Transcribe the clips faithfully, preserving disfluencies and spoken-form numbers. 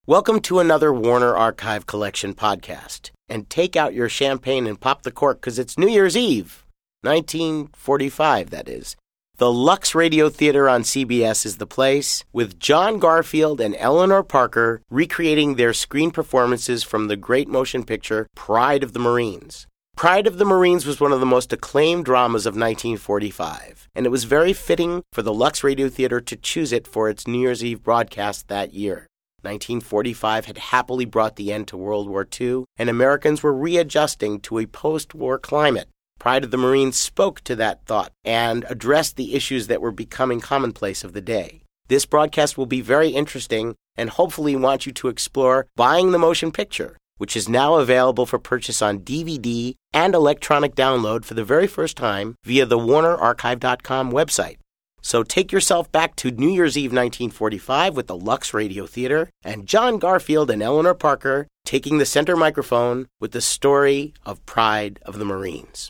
Welcome to another Warner Archive Collection podcast. And take out your champagne and pop the cork, because it's New Year's Eve. nineteen forty-five, that is. The Lux Radio Theater on C B S is the place, with John Garfield and Eleanor Parker recreating their screen performances from the great motion picture Pride of the Marines. Pride of the Marines was one of the most acclaimed dramas of nineteen forty-five, and it was very fitting for the Lux Radio Theater to choose it for its New Year's Eve broadcast that year. nineteen forty-five had happily brought the end to World War Two, and Americans were readjusting to a post-war climate. Pride of the Marines spoke to that thought and addressed the issues that were becoming commonplace of the day. This broadcast will be very interesting and hopefully want you to explore buying the motion picture, which is now available for purchase on D V D and electronic download for the very first time via the warner archive dot com website. So take yourself back to New Year's Eve nineteen forty-five with the Lux Radio Theater and John Garfield and Eleanor Parker taking the center microphone with the story of Pride of the Marines.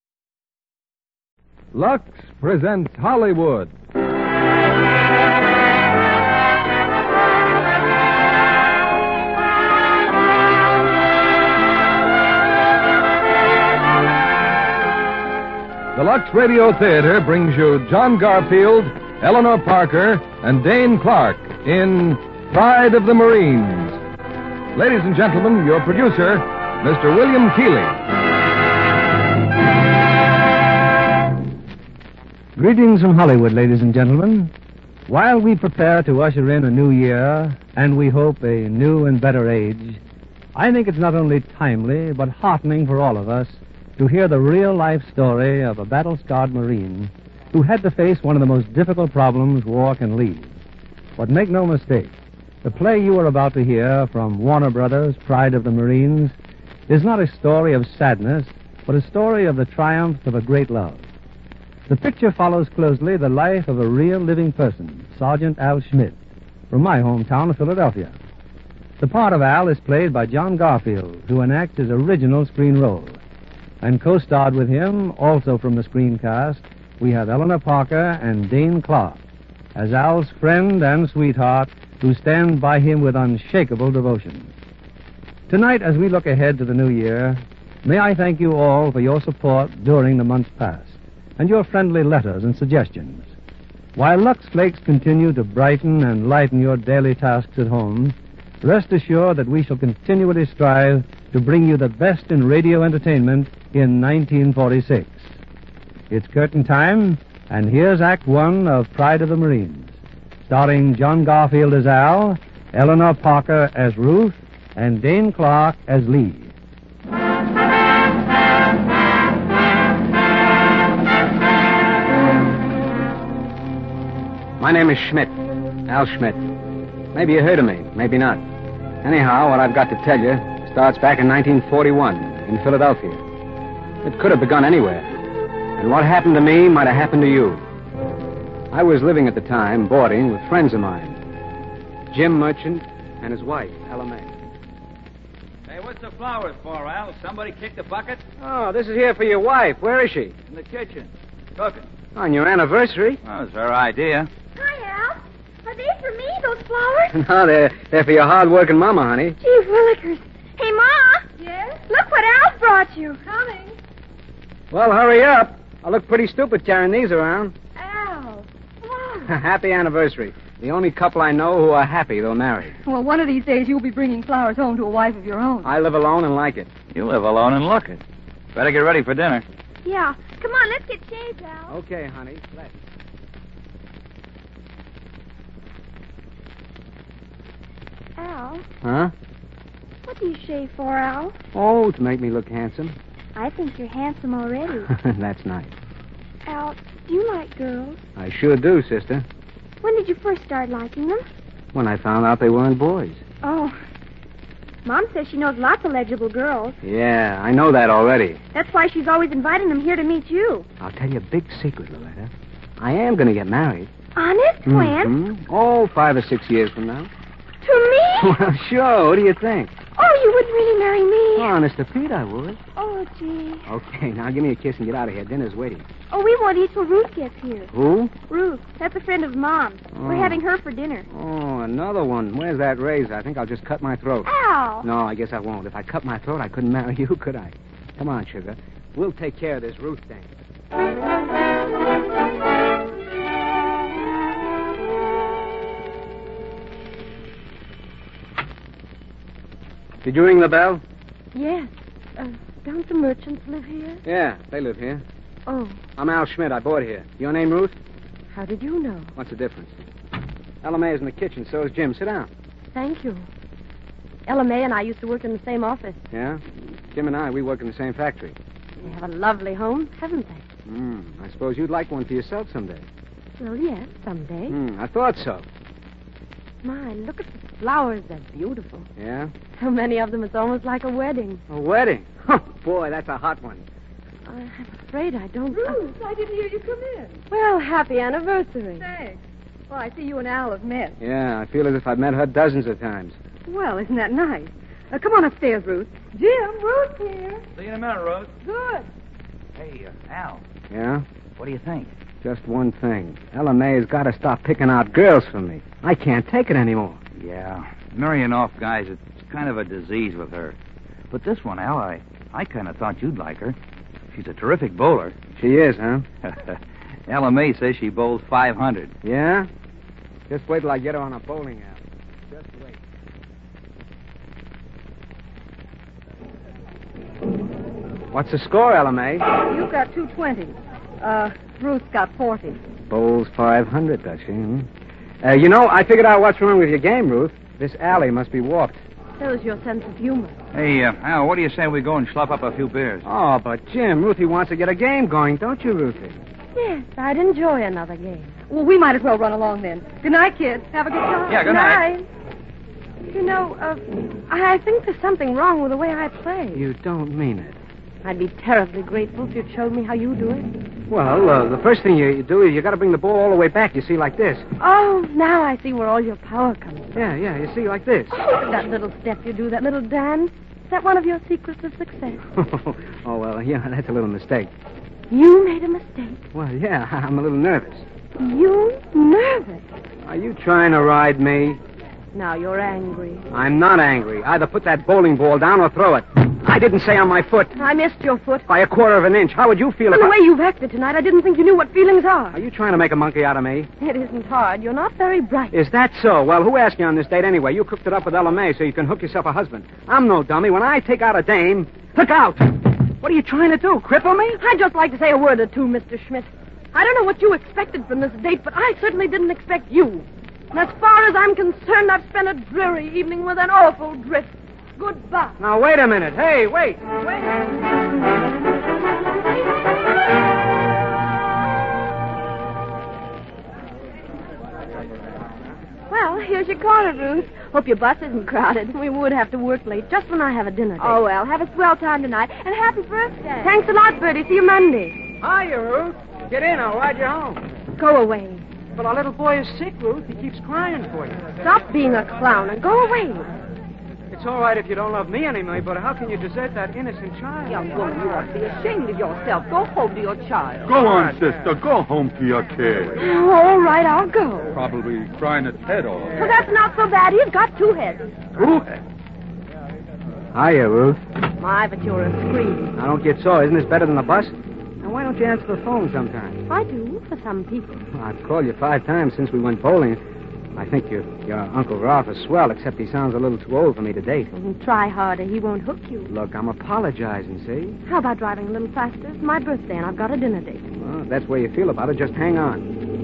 Lux presents Hollywood. The Lux Radio Theater brings you John Garfield, Eleanor Parker, and Dane Clark in Pride of the Marines. Ladies and gentlemen, your producer, Mister William Keighley. Greetings from Hollywood, ladies and gentlemen. While we prepare to usher in a new year, and we hope a new and better age, I think it's not only timely, but heartening for all of us to hear the real-life story of a battle-scarred Marine who had to face one of the most difficult problems war can leave. But make no mistake, the play you are about to hear from Warner Brothers' Pride of the Marines is not a story of sadness, but a story of the triumph of a great love. The picture follows closely the life of a real living person, Sergeant Al Schmidt, from my hometown of Philadelphia. The part of Al is played by John Garfield, who enacts his original screen role. And co-starred with him, also from the screencast, we have Eleanor Parker and Dane Clark as Al's friend and sweetheart who stand by him with unshakable devotion. Tonight, as we look ahead to the new year, may I thank you all for your support during the months past and your friendly letters and suggestions. While Lux Flakes continue to brighten and lighten your daily tasks at home, rest assured that we shall continually strive to bring you the best in radio entertainment in nineteen forty-six. It's curtain time, and here's Act One of Pride of the Marines, starring John Garfield as Al, Eleanor Parker as Ruth, and Dane Clark as Lee. My name is Schmidt, Al Schmidt. Maybe you heard of me, maybe not. Anyhow, what I've got to tell you starts back in nineteen forty-one in Philadelphia. It could have begun anywhere. And what happened to me might have happened to you. I was living at the time, boarding with friends of mine. Jim Merchant and his wife, Ella May. Hey, what's the flowers for, Al? Somebody kicked the bucket? Oh, this is here for your wife. Where is she? In the kitchen. Cooking. On your anniversary? Well, it's her idea. Hi, Al. Are they for me, those flowers? No, they're, they're for your hard-working mama, honey. Gee willikers. Hey, Ma. Yes? Look what Al brought you. Coming. Well, hurry up. I look pretty stupid carrying these around. Al. Wow. Happy anniversary. The only couple I know who are happy they'll marry. Well, one of these days you'll be bringing flowers home to a wife of your own. I live alone and like it. You live alone and look it. Better get ready for dinner. Yeah. Come on, let's get shaved, Al. Okay, honey. Let's. Al, Huh? what do you shave for, Al? Oh, to make me look handsome. I think you're handsome already. That's nice. Al, do you like girls? I sure do, sister. When did you first start liking them? When I found out they weren't boys. Oh. Mom says she knows lots of legible girls. Yeah, I know that already. That's why she's always inviting them here to meet you. I'll tell you a big secret, Loretta. I am going to get married. Honest? When? Mm-hmm. Oh, five or six years from now. To me? Well, sure. What do you think? Oh, you wouldn't really marry me. Oh, honest to Pete, I would. Oh, Oh, gee. Okay, now give me a kiss and get out of here. Dinner's waiting. Oh, we won't eat till Ruth gets here. Who? Ruth. That's a friend of Mom's. Oh. We're having her for dinner. Oh, another one. Where's that razor? I think I'll just cut my throat. Al! No, I guess I won't. If I cut my throat, I couldn't marry you, could I? Come on, sugar. We'll take care of this Ruth thing. Did you ring the bell? Yes. Uh, don't the merchants live here? Yeah, they live here. Oh, I'm Al Schmidt. I bought here. Your name, Ruth? how did you know? What's the difference? Ella Mae's in the kitchen. So is Jim. Sit down. Thank you. Ella Mae and I used to work in the same office. Yeah? Jim and I, we work in the same factory. They have a lovely home, haven't they? Hmm. I suppose you'd like one for yourself someday. Well, yes, someday. Hmm. I thought so. My, look at the flowers. They're beautiful. Yeah? So many of them, it's almost like a wedding. A wedding? Oh, boy, that's a hot one. I'm afraid I don't... Ruth, I didn't hear you come in. Well, happy anniversary. Thanks. Well, I see you and Al have met. Yeah, I feel as if I've met her dozens of times. Well, isn't that nice? Uh, come on upstairs, Ruth. Jim, Ruth's here. See you in a minute, Rose. Good. Hey, uh, Al, Yeah? what do you think? Just one thing. Ella Mae's got to stop picking out girls for me. I can't take it anymore. Yeah, marrying off guys, it's kind of a disease with her. But this one, Al, I, I kind of thought you'd like her. She's a terrific bowler. She is, huh? Ella Mae says she bowls five hundred. Yeah? Just wait till I get her on a bowling alley. Just wait. What's the score, Ella Mae? You've got two twenty. Uh, Ruth's got forty. Bowls five hundred, does she? Hmm? Uh, you know, I figured out what's wrong with your game, Ruth. This alley must be warped. Shows your sense of humor. Hey, uh, Al, what do you say we go and slop up a few beers? Oh, but Jim, Ruthie wants to get a game going, don't you, Ruthie? Yes, I'd enjoy another game. Well, we might as well run along then. Good night, kids. Have a good time. Yeah, good night. You know, uh, I think there's something wrong with the way I play. You don't mean it. I'd be terribly grateful if you'd showed me how you do it. Well, uh, the first thing you, you do is you got to bring the ball all the way back, you see, like this. Oh, now I see where all your power comes from. Yeah, yeah, you see, like this. Oh, that little step you do, that little dance. Is that one of your secrets of success? Oh, well, yeah, that's a little mistake. You made a mistake. Well, yeah, I'm a little nervous. You nervous? Are you trying to ride me? Now you're angry. I'm not angry. Either put that bowling ball down or throw it. I didn't say on my foot. I missed your foot. By a quarter of an inch. How would you feel And if the I... way you've acted tonight, I didn't think you knew what feelings are. Are you trying to make a monkey out of me? It isn't hard. You're not very bright. Is that so? Well, who asked you on this date anyway? You cooked it up with Ella Mae so you can hook yourself a husband. I'm no dummy. When I take out a dame, look out! What are you trying to do? Cripple me? I'd just like to say a word or two, Mister Schmidt. I don't know what you expected from this date, but I certainly didn't expect you. And as far as I'm concerned, I've spent a dreary evening with an awful drift. Goodbye. Now, wait a minute. Hey, wait. Wait. Well, here's your car, Ruth. Hope your bus isn't crowded. We would have to work late just when I have a dinner date. Oh, well, have a swell time tonight. And happy birthday. Thanks a lot, Bertie. See you Monday. Hiya, Ruth. Get in. I'll ride you home. Go away. But our little boy is sick, Ruth. He keeps crying for you. Stop being a clown and go away. It's all right if you don't love me anymore, but how can you desert that innocent child? Young woman, you ought to be ashamed of yourself. Go home to your child. Go on, sister. Go home to your kid. Oh, all right, I'll go. Probably crying its head off. Well, that's not so bad. He's got two heads. Ruth? Hiya, Ruth. My, but you're a scream. Now, don't get sore. Isn't this better than a bus? Now, why don't you answer the phone sometime? I do, for some people. Well, I've called you five times since we went bowling. I think your, your Uncle Ralph is swell, except he sounds a little too old for me to date. Well, try harder. He won't hook you. Look, I'm apologizing, see? How about driving a little faster? It's my birthday, and I've got a dinner date. Well, if that's the way you feel about it, just hang on.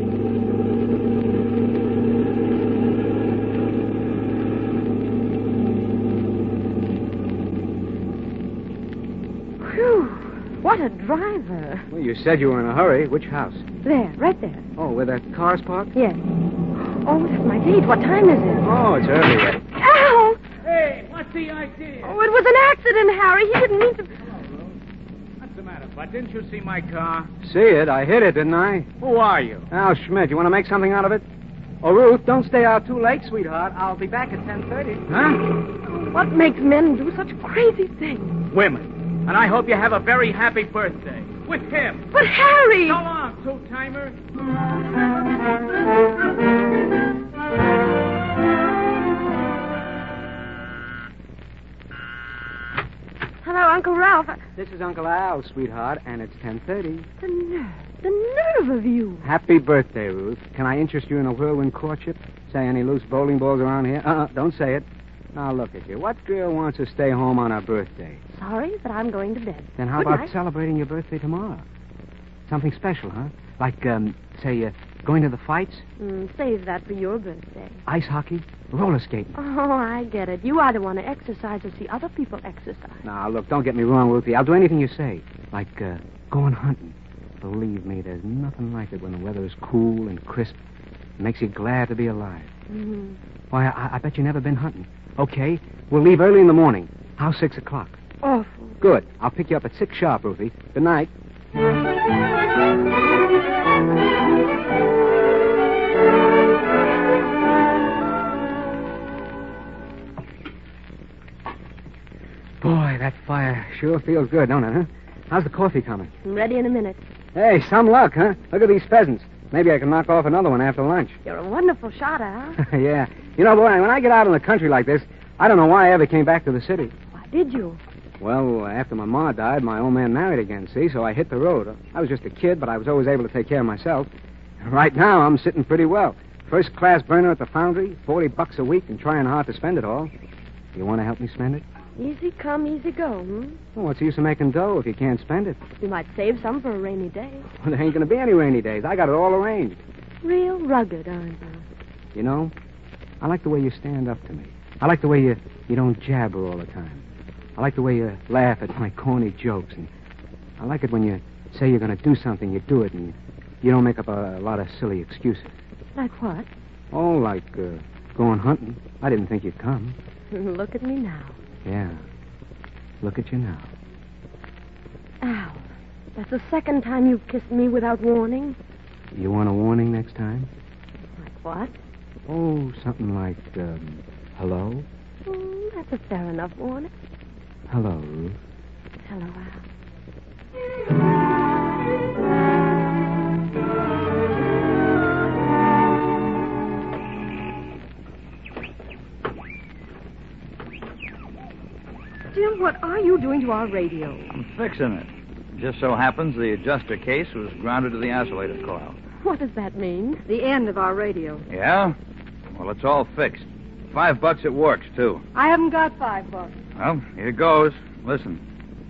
Whew. What a driver. Well, you said you were in a hurry. Which house? There, right there. Oh, where that car's parked? Yes. Oh, that's my date. What time is it? Oh, it's early yet. Al! Hey, what's the idea? Oh, it was an accident, Harry. He didn't mean to... What's the matter, Bud? Didn't you see my car? See it? I hit it, didn't I? Who are you? Al Schmidt, you want to make something out of it? Oh, Ruth, don't stay out too late, sweetheart. I'll be back at ten thirty. Huh? What makes men do such crazy things? Women. And I hope you have a very happy birthday. With him. But Harry! So long, two-timer. Hello, Uncle Ralph. This is Uncle Al, sweetheart, and it's ten thirty. The nerve. The nerve of you. Happy birthday, Ruth. Can I interest you in a whirlwind courtship? Say any loose bowling balls around here? Uh-uh, don't say it. Now, look at you. What girl wants to stay home on her birthday? Sorry, but I'm going to bed. Then how Good about night. celebrating your birthday tomorrow? Something special, huh? Like, um, say, uh, going to the fights? Mm, save that for your birthday. Ice hockey? Roller skating? Oh, I get it. You either want to exercise or see other people exercise. Now, look, don't get me wrong, Ruthie. I'll do anything you say. Like, uh, going hunting. Believe me, there's nothing like it when the weather is cool and crisp. It makes you glad to be alive. Mm-hmm. Why, I, I bet you've never been hunting. Okay, we'll leave early in the morning. How's six o'clock? Awful. Good. I'll pick you up at six sharp, Ruthie. Good night. Boy, that fire sure feels good, don't it, huh? How's the coffee coming? I'm ready in a minute. Hey, some luck, huh? Look at these pheasants. Maybe I can knock off another one after lunch. You're a wonderful shot, Al. Yeah. You know, boy, when I get out in the country like this, I don't know why I ever came back to the city. Why did you? Well, after my ma died, my old man married again, see? So I hit the road. I was just a kid, but I was always able to take care of myself. Right now, I'm sitting pretty well. First class burner at the foundry, forty bucks a week, and trying hard to spend it all. You want to help me spend it? Easy come, easy go, hmm? Well, what's the use of making dough if you can't spend it? You might save some for a rainy day. Well, there ain't going to be any rainy days. I got it all arranged. Real rugged, aren't you? You know, I like the way you stand up to me. I like the way you, you don't jabber all the time. I like the way you laugh at my corny jokes. And I like it when you say you're going to do something, you do it, and you don't make up a, a lot of silly excuses. Like what? Oh, like uh, going hunting. I didn't think you'd come. Look at me now. Yeah. Look at you now. Al, that's the second time you've kissed me without warning. You want a warning next time? Like what? Oh, something like, um, hello? Mm, that's a fair enough warning. Hello, Ruth. Hello, Al. Jim, what are you doing to our radio? I'm fixing it. Just so happens the adjuster case was grounded to the oscillator coil. What does that mean? The end of our radio. Yeah? Well, it's all fixed. Five bucks it works, too. I haven't got five bucks. Well, here goes. Listen.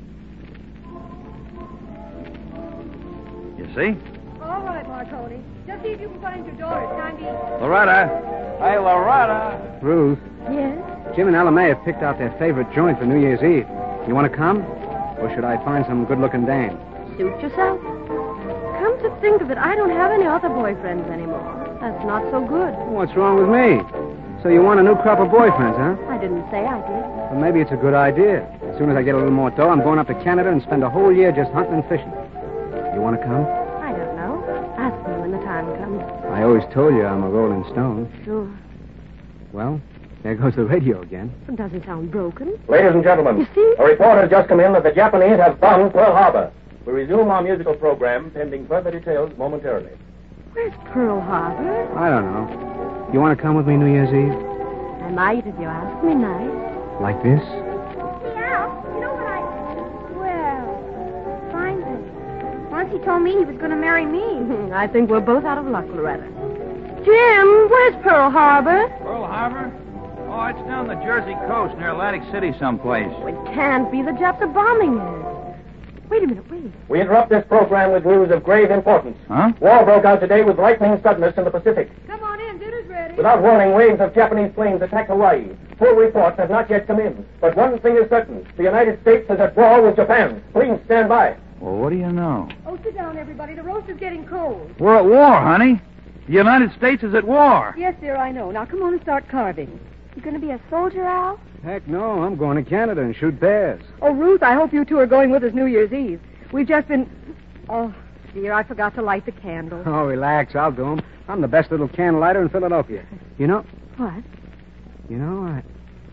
You see? All right, Marconi. Just see if you can find your door. It's time to eat. Loretta. Hey, Loretta. Ruth, Yes? Jim and Ella May have picked out their favorite joint for New Year's Eve. You want to come? Or should I find some good-looking dame? Suit yourself. Come to think of it, I don't have any other boyfriends anymore. That's not so good. What's wrong with me? So you want a new crop of boyfriends, huh? I didn't say I did. Well, maybe it's a good idea. As soon as I get a little more dough, I'm going up to Canada and spend a whole year just hunting and fishing. You want to come? I don't know. Ask me when the time comes. I always told you I'm a rolling stone. Sure. Well, there goes the radio again. It doesn't sound broken. Ladies and gentlemen, You see? a report has just come in that the Japanese have bombed Pearl Harbor. We resume our musical program, pending further details momentarily. Where's Pearl Harbor? I don't know. You want to come with me New Year's Eve? I might if you ask me nice. Like this? Yeah, you know what I... Well, fine thing. Once he told me he was going to marry me. I think we're both out of luck, Loretta. Jim, where's Pearl Harbor? Pearl Harbor? Oh, it's down the Jersey coast near Atlantic City someplace. Oh, it can't be. The Japs are bombing it. Wait a minute, wait. We interrupt this program with news of grave importance. Huh? War broke out today with lightning suddenness in the Pacific. Come on in, dinner's ready. Without warning, waves of Japanese planes attacked Hawaii. Full reports have not yet come in. But one thing is certain. The United States is at war with Japan. Please stand by. Well, what do you know? Oh, sit down, everybody. The roast is getting cold. We're at war, honey. The United States is at war. Yes, dear, I know. Now, come on and start carving. You going to be a soldier, Al? Heck no, I'm going to Canada and shoot bears. Oh, Ruth, I hope you two are going with us New Year's Eve. We've just been... Oh, dear, I forgot to light the candle. Oh, relax, I'll do 'em. I'm the best little candle lighter in Philadelphia. You know... What? You know, I...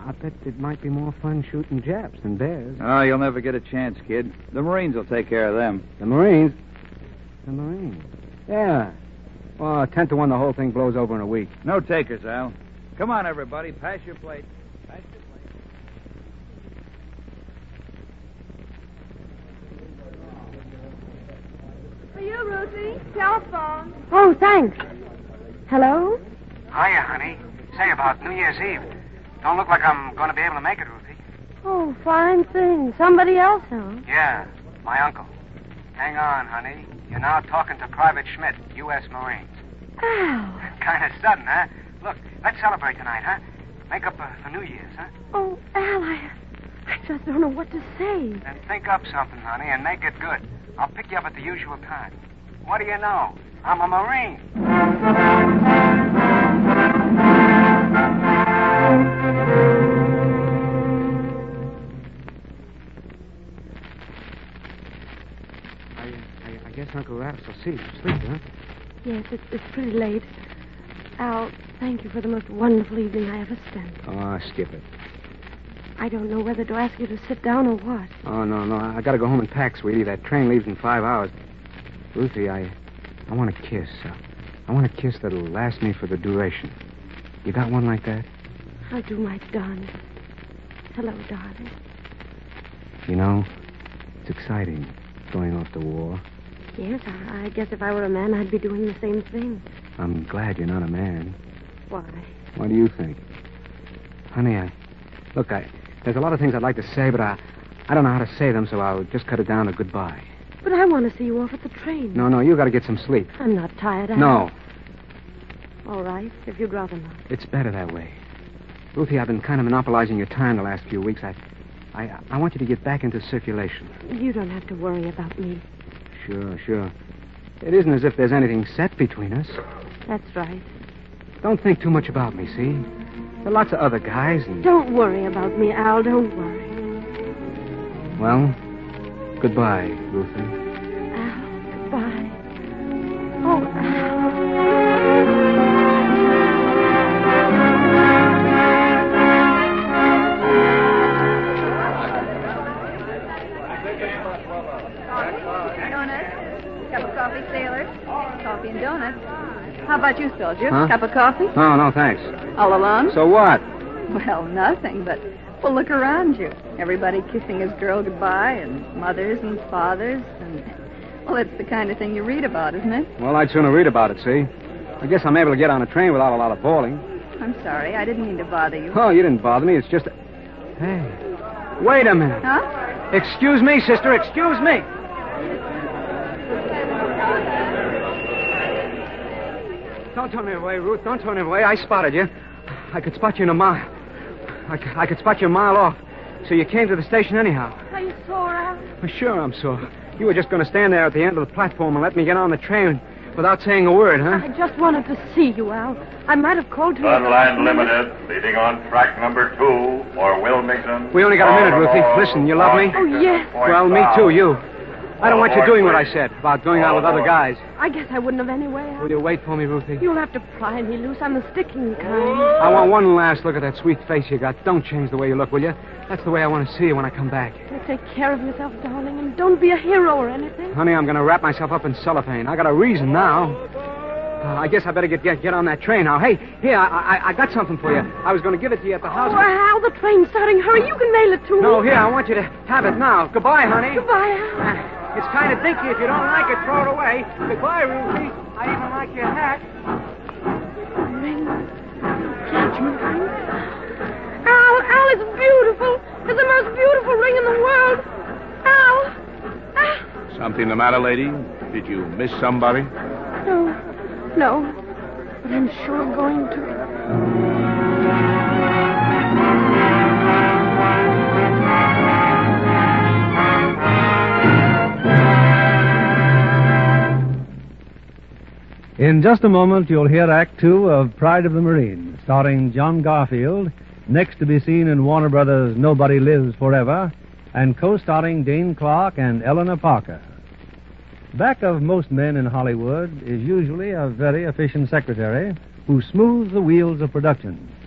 I bet it might be more fun shooting Japs than bears. Oh, you'll never get a chance, kid. The Marines will take care of them. The Marines? The Marines? Yeah. Well, ten to one, the whole thing blows over in a week. No takers, Al. Come on, everybody. Pass your plate. Pass your plate. For you, Ruthie. Telephone. Oh, thanks. Hello? Hiya, honey. Say, about New Year's Eve. Don't look like I'm going to be able to make it, Ruthie. Oh, fine thing. Somebody else, huh? Yeah, my uncle. Hang on, honey. You're now talking to Private Schmidt, U S Marines. Al. Kind of sudden, huh? Look, let's celebrate tonight, huh? Make up uh, for New Year's, huh? Oh, Al, I, I just don't know what to say. Then think up something, honey, and make it good. I'll pick you up at the usual time. What do you know? I'm a Marine. I, I, I guess Uncle Raps will see you sleep, huh? Yes, it's, it's pretty late. Al, thank you for the most wonderful evening I ever spent. Oh, skip it. I don't know whether to ask you to sit down or what. Oh, no, no. I gotta go home and pack, sweetie. That train leaves in five hours. Ruthie, I... I want a kiss. Uh, I want a kiss that'll last me for the duration. You got one like that? I'll do my darndest. Hello, darling. You know, it's exciting, going off to war. Yes, I, I guess if I were a man, I'd be doing the same thing. I'm glad you're not a man. Why? What do you think? Honey, I... Look, I... There's a lot of things I'd like to say, but I... I don't know how to say them, so I'll just cut it down to goodbye. But I want to see you off at the train. No, no, you got to get some sleep. I'm not tired, Al. No. All right, if you'd rather not. It's better that way. Ruthie, I've been kind of monopolizing your time the last few weeks. I... I, I want you to get back into circulation. You don't have to worry about me. Sure, sure. It isn't as if there's anything set between us. That's right. Don't think too much about me, see? There are lots of other guys and... Don't worry about me, Al. Don't worry. Well, goodbye, Ruthie. Al, goodbye. Oh, Al. Donuts. Cup of coffee, sailor. Coffee and donuts. How about you, soldier? Huh? Cup of coffee? No, no, thanks. All alone? So what? Well, nothing, but well, look around you. Everybody kissing his girl goodbye, and mothers and fathers, and well, it's the kind of thing you read about, isn't it? Well, I'd sooner read about it, see? I guess I'm able to get on a train without a lot of bawling. I'm sorry, I didn't mean to bother you. Oh, you didn't bother me. It's just... A... Hey, wait a minute. Huh? Excuse me, sister. Excuse me. Don't turn me away, Ruth. Don't turn me away. I spotted you. I could spot you in a mile. I, c- I could spot you a mile off. So you came to the station anyhow. Are you sore, Al? Well, sure, I'm sore. You were just going to stand there at the end of the platform and let me get on the train without saying a word, huh? I just wanted to see you, Al. I might have called to you. Sunland Limited, leading on track number two for Wilmington. We only got a minute, Ruthie. Listen, you love me? Oh, yes. Well, me too, you. I don't want you doing what I said about going out with other guys. I guess I wouldn't have anyway, Al. Will you wait for me, Ruthie? You'll have to pry me loose. I'm the sticking kind. I want one last look at that sweet face you got. Don't change the way you look, will you? That's the way I want to see you when I come back. Well, take care of yourself, darling, and don't be a hero or anything. Honey, I'm going to wrap myself up in cellophane. I got a reason now. Uh, I guess I better get, get get on that train now. Hey, here, I, I I got something for you. I was going to give it to you at the house. Oh, Al, the train's starting. Hurry, you can mail it to me. No, here, I want you to have it now. Goodbye, honey. Goodbye, Al. It's kind of dinky. If you don't like it, throw it away. Goodbye, Ruthie. I even like your hat. Ring. Can't you ring? Al, Al, it's beautiful. It's the most beautiful ring in the world. Al. Al. Something the matter, lady? Did you miss somebody? No. No. But I'm sure going to. In just a moment, you'll hear Act Two of Pride of the Marines, starring John Garfield, next to be seen in Warner Brothers' Nobody Lives Forever, and co-starring Dane Clark and Eleanor Parker. Back of most men in Hollywood is usually a very efficient secretary who smooths the wheels of production.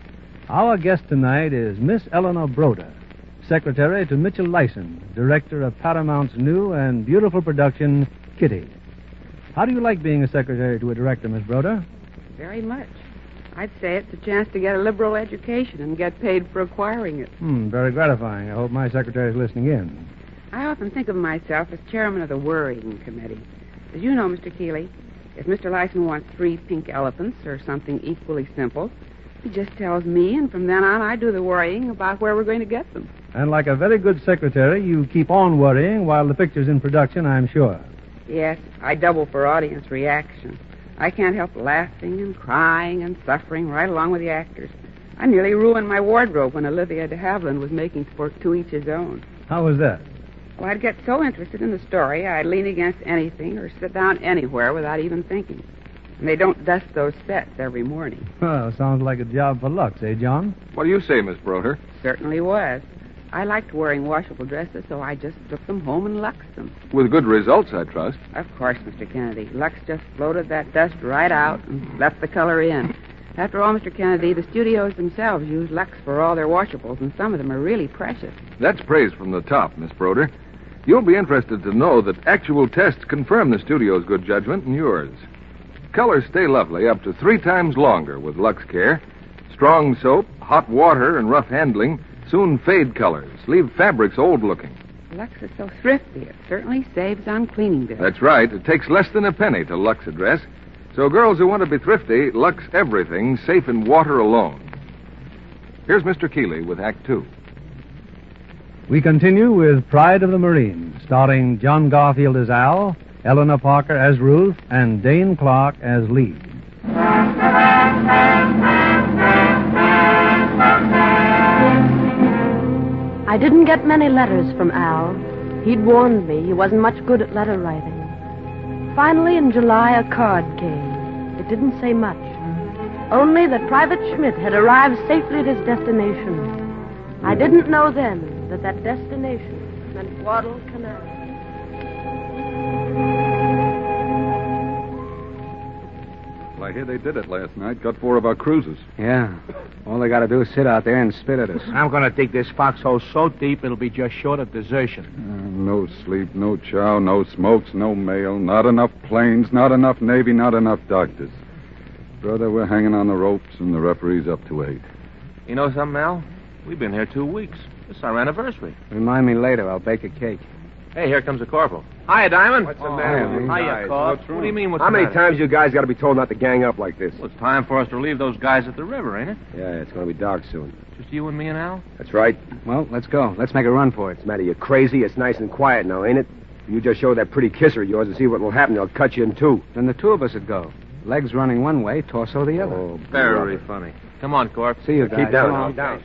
Our guest tonight is Miss Eleanor Broder, secretary to Mitchell Lyson, director of Paramount's new and beautiful production, Kitty. How do you like being a secretary to a director, Miss Broder? Very much. I'd say it's a chance to get a liberal education and get paid for acquiring it. Hmm, very gratifying. I hope my secretary's listening in. I often think of myself as chairman of the worrying committee. As you know, Mister Keeley, if Mister Lyson wants three pink elephants or something equally simple, he just tells me, and from then on I do the worrying about where we're going to get them. And like a very good secretary, you keep on worrying while the picture's in production, I'm sure. Yes, I double for audience reaction. I can't help laughing and crying and suffering right along with the actors. I nearly ruined my wardrobe when Olivia de Havilland was making for To Each His Own. How was that? Well, I'd get so interested in the story, I'd lean against anything or sit down anywhere without even thinking. And they don't dust those sets every morning. Well, sounds like a job for Lux, eh, John? What do you say, Miss Broder? Certainly was. I liked wearing washable dresses, so I just took them home and luxed them. With good results, I trust. Of course, Mister Kennedy. Lux just floated that dust right out and left the color in. After all, Mister Kennedy, the studios themselves use Lux for all their washables, and some of them are really precious. That's praise from the top, Miss Broder. You'll be interested to know that actual tests confirm the studio's good judgment and yours. Colors stay lovely up to three times longer with Lux Care. Strong soap, hot water, and rough handling soon fade colors, leave fabrics old-looking. Lux is so thrifty, it certainly saves on cleaning bills. That's right. It takes less than a penny to Lux a dress. So girls who want to be thrifty, Lux everything safe in water alone. Here's Mister Keeley with Act Two. We continue with Pride of the Marines, starring John Garfield as Al, Eleanor Parker as Ruth, and Dane Clark as Lee. I didn't get many letters from Al. He'd warned me he wasn't much good at letter writing. Finally, in July, a card came. It didn't say much. Only that Private Schmidt had arrived safely at his destination. I didn't know then that that destination meant Guadalcanal. Well, I hear they did it last night. Got four of our cruisers. Yeah. All they got to do is sit out there and spit at us. I'm going to dig this foxhole so deep it'll be just short of desertion. Uh, no sleep, no chow, no smokes, no mail, not enough planes, not enough Navy, not enough doctors. Brother, we're hanging on the ropes, and the referee's up to eight. You know something, Al? We've been here two weeks. It's our anniversary. Remind me later. I'll bake a cake. Hey, here comes the corporal. Hiya, Diamond. What's the matter? Oh, hiya, Corp. What do you mean, what's How the many matter? times you guys got to be told not to gang up like this? Well, it's time for us to leave those guys at the river, ain't it? Yeah, it's going to be dark soon. Just you and me and Al? That's right. Well, let's go. Let's make a run for it. What's the matter? You crazy? It's nice and quiet now, ain't it? You just show that pretty kisser of yours and see what will happen. They'll cut you in two. Then the two of us would go. Legs running one way, torso the other. Oh, very funny. Come on, Corp. See you guys. Keep down. Come on. Keep down.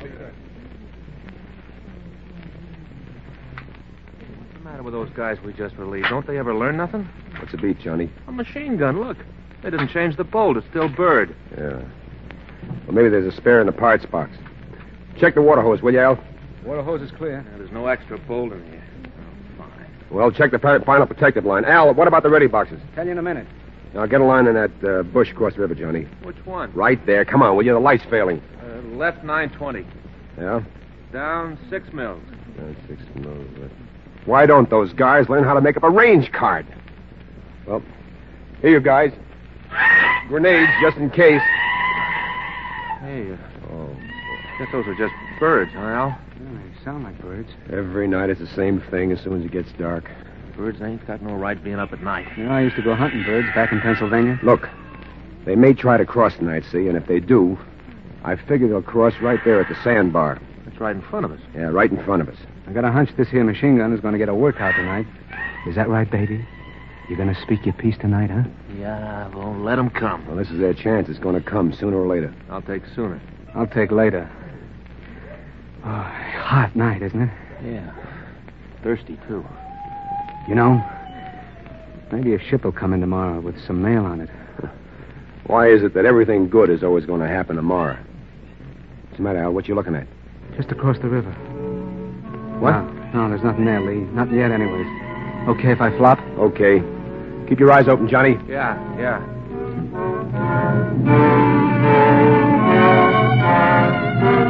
What's the matter with those guys we just relieved? Don't they ever learn nothing? What's the beat, Johnny? A machine gun, look. They didn't change the bolt. It's still Bird. Yeah. Well, maybe there's a spare in the parts box. Check the water hose, will you, Al? Water hose is clear. Yeah, there's no extra bolt in here. Oh, fine. Well, check the fi- final protective line. Al, what about the ready boxes? Tell you in a minute. Now, get a line in that uh, bush across the river, Johnny. Which one? Right there. Come on, will you? The light's failing. Uh, left nine twenty. Yeah? Down six mils. Uh, six mils. uh, Why don't those guys learn how to make up a range card? Well, here you guys. Grenades, just in case. Hey, uh, Oh, I guess those are just birds, huh, Al? Yeah, they sound like birds. every night it's the same thing as soon as it gets dark. Birds ain't got no right being up at night. You know, I used to go hunting birds back in Pennsylvania. Look, they may try to cross tonight, see, and if they do, I figure they'll cross right there at the sandbar. That's right in front of us. Yeah, right in front of us. I got a hunch this here machine gun is going to get a workout tonight. Is that right, baby? You're going to speak your piece tonight, huh? Yeah, well, let them come. Well, this is their chance. It's going to come sooner or later. I'll take sooner. I'll take later. Oh, hot night, isn't it? Yeah. Thirsty, too. You know, maybe a ship will come in tomorrow with some mail on it. Why is it that everything good is always going to happen tomorrow? What's the matter, Al? What you looking at? Just across the river. What? No, no, there's nothing there, Lee. Not yet, anyways. Okay if I flop? Okay. Keep your eyes open, Johnny. Yeah, yeah.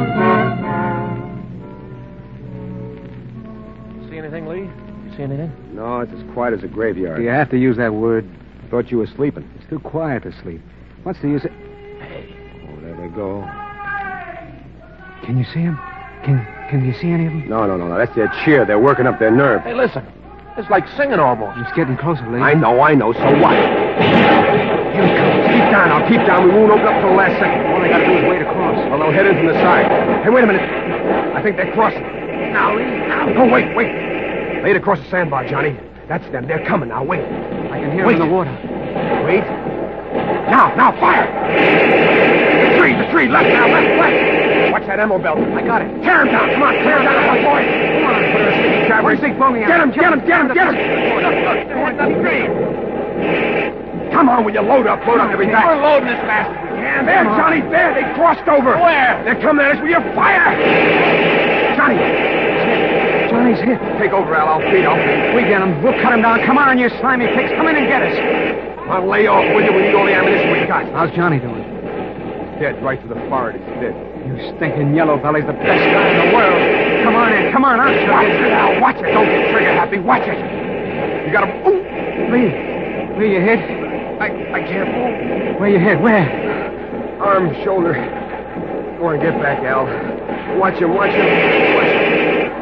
See anything? No, it's as quiet as a graveyard. Do you have to use that word? Thought you were sleeping. It's too quiet to sleep. What's the use of... Oh, there they go. Can you see them? Can Can you see any of them? No, no, no, no. That's their cheer. They're working up their nerve. Hey, listen. It's like singing almost. It's getting closer, Lee. I know, I know. So what? Here it comes. Keep down. I'll keep down. We won't open up till the last second. All they got to do is wait across. Well, they'll head in from the side. Hey, wait a minute. I think they're crossing. Now, Lee. Now. Oh, wait, wait. Lay it across the sandbar, Johnny. That's them. They're coming. Now, wait. I can hear wait. them in the water. Wait. Now, now, fire! The tree, the tree. Left now, left, left. Watch that ammo belt. I got it. Tear him down. Come on, tear him down, my boy. Come on. Put her in a sleeping trap. Where's Big Boney? Get him, get him, get him, get him. Look, look. Towards that tree. Come on, will you load up, load up every back. We're loading this bastard. Yeah, there, Johnny, there. They crossed over. Where? They're coming at us with your fire. Johnny. Johnny's hit. Take over, Al. I'll feed him. We get him. We'll cut him down. Come on, you slimy pigs. Come in and get us. I'll lay off with you. We need all the ammunition we got. How's Johnny doing? Dead, right to the forehead. He's dead. You stinking yellow belly's the best guy in the world. Come on in. Come on, I'll show Watch you. it, Al. Watch it. Don't get trigger happy. Watch it. You got him. Ooh. Lee. Lee, you hit? I, I can't move. Where you hit? Where? Arm, shoulder. Go on, get back, Al. Watch him, watch him. Watch him.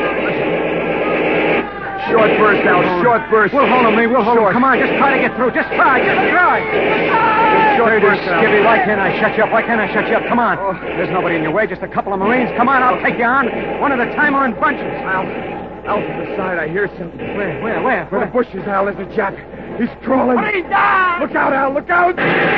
Short burst, Al. Short burst. We'll hold him, Lee. We'll hold Short. him. Come on, just try to get through. Just try. Just try. Short Dirty burst, Al. skivvy. Why can't I shut you up? Why can't I shut you up? Come on. Oh. There's nobody in your way. Just a couple of Marines. Come on, I'll take you on. One at a time or in bunches. Al. Al, from the side, I hear something. Where? Where? Where? Where the bushes, Al. There's a Jap. He's crawling. He's down! Look out, Al. Look out.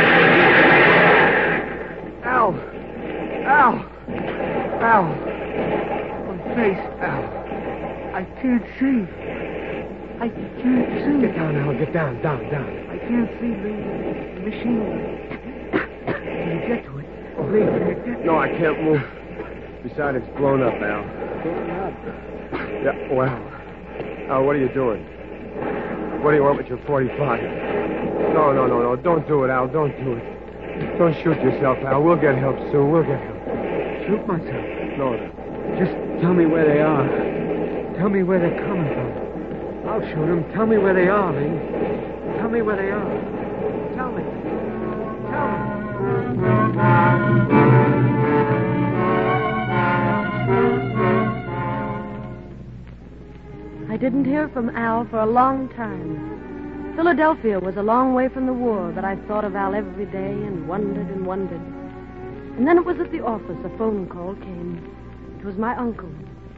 Al. Al. Al. My face. Al. I can't see. I can't see. Get down, Al. Get down, down, down. I can't see the machine. Can you get to it? Oh, Lee, can you get No, I can't move. Besides, it's blown up, Al. Blown up? Yeah, well. Al, what are you doing? What do you want with your forty-five? No, no, no, no. Don't do it, Al. Don't do it. Don't shoot yourself, Al. We'll get help soon. We'll get help. Shoot myself? No, no. Just tell me where they are. Tell me where they're coming from. I'll shoot them. Tell me where they are, Lee. Tell me where they are. Tell me. Tell me. I didn't hear from Al for a long time. Philadelphia was a long way from the war, but I thought of Al every day and wondered and wondered. And then it was at the office a phone call came. It was my uncle.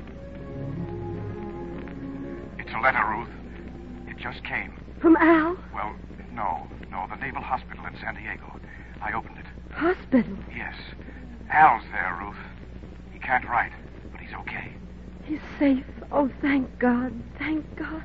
It's a letter, Ruth. It just came. From Al? Well, no, no, the Naval Hospital in San Diego. I opened it. Hospital? Yes. Al's there, Ruth. He can't write, but he's okay. He's safe. Oh, thank God. Thank God.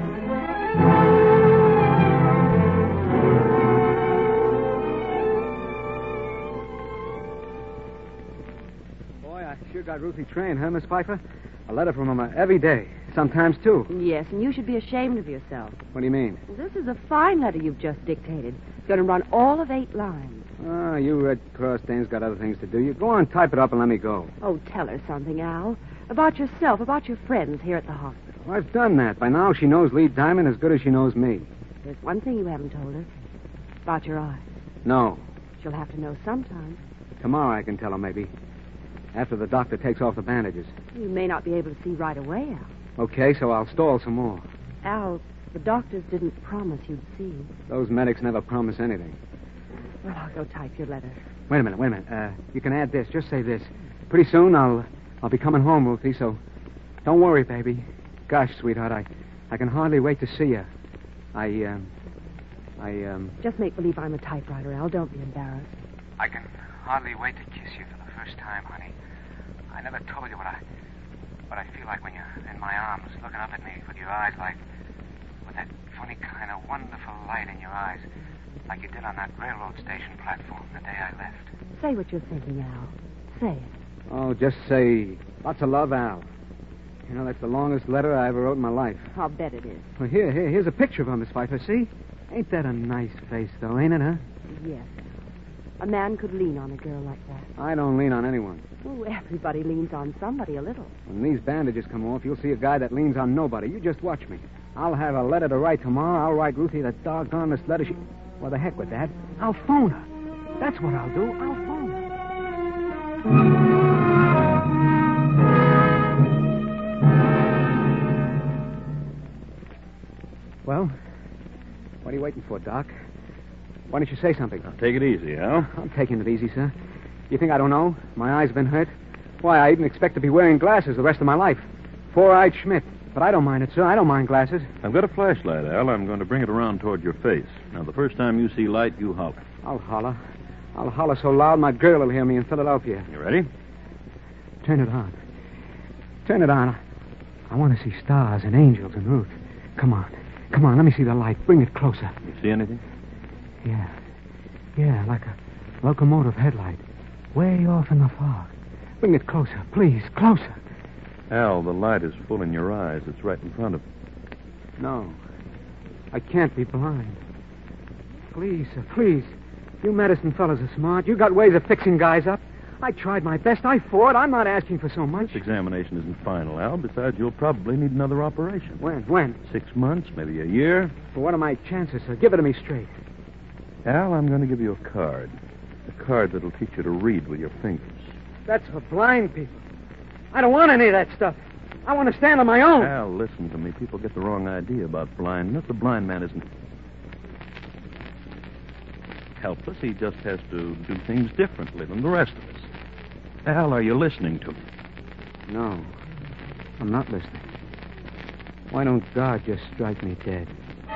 Boy, I sure got Ruthie trained, huh, Miss Pfeiffer? A letter from him uh, every day. Sometimes two. Yes, and you should be ashamed of yourself. What do you mean? This is a fine letter you've just dictated. It's going to run all of eight lines. Oh, you Red Cross dames got other things to do. You go on, type it up, and let me go. Oh, tell her something, Al. About yourself, about your friends here at the hospital. Well, I've done that. By now, she knows Lee Diamond as good as she knows me. There's one thing you haven't told her. About your eyes. No. She'll have to know sometime. Tomorrow I can tell her, maybe. After the doctor takes off the bandages. You may not be able to see right away, Al. Okay, so I'll stall some more. Al, the doctors didn't promise you'd see. Those medics never promise anything. Well, I'll go type your letter. Wait a minute, wait a minute. Uh, you can add this. Just say this. Pretty soon I'll I'll be coming home, Ruthie, so don't worry, baby. Gosh, sweetheart, I, I can hardly wait to see you. I, um, I, um... Just make believe I'm a typewriter, Al. Don't be embarrassed. I can hardly wait to kiss you for the first time, honey. I never told you what I what I feel like when you're in my arms, looking up at me with your eyes like... with that funny kind of wonderful light in your eyes, like you did on that railroad station platform the day I left. Say what you're thinking, Al. Say it. Oh, just say, lots of love, Al. You know, that's the longest letter I ever wrote in my life. I'll bet it is. Well, here, here, here's a picture of her, Miss Pfeiffer, see? Ain't that a nice face, though, ain't it, huh? Yes. A man could lean on a girl like that. I don't lean on anyone. Oh, everybody leans on somebody a little. When these bandages come off, you'll see a guy that leans on nobody. You just watch me. I'll have a letter to write tomorrow. I'll write Ruthie the doggonest letter she... Well, the heck with that. I'll phone her. That's what I'll do. I'll phone her. Well, what are you waiting for, Doc? Why don't you say something? Now, take it easy, Al. I'm taking it easy, sir. You think I don't know? My eyes have been hurt. Why, I even expect to be wearing glasses the rest of my life. Four-eyed Schmidt. But I don't mind it, sir. I don't mind glasses. I've got a flashlight, Al. I'm going to bring it around toward your face. Now, the first time you see light, you holler. I'll holler. I'll holler so loud my girl will hear me in Philadelphia. You ready? Turn it on. Turn it on. I want to see stars and angels and Ruth. Come on. Come on, let me see the light. Bring it closer. You see anything? Yeah. Yeah, like a locomotive headlight. Way off in the fog. Bring it closer, please. Closer. Al, the light is full in your eyes. It's right in front of you. No. I can't be blind. Please, sir, please. You medicine fellas are smart. You got ways of fixing guys up. I tried my best. I fought. I'm not asking for so much. This examination isn't final, Al. Besides, you'll probably need another operation. When? When? Six months, maybe a year. Well, what are my chances, sir? Give it to me straight. Al, I'm going to give you a card. A card that'll teach you to read with your fingers. That's for blind people. I don't want any of that stuff. I want to stand on my own. Al, listen to me. People get the wrong idea about blindness. The blind man isn't helpless. He just has to do things differently than the rest of us. Al, are you listening to me? No, I'm not listening. Why don't God just strike me dead?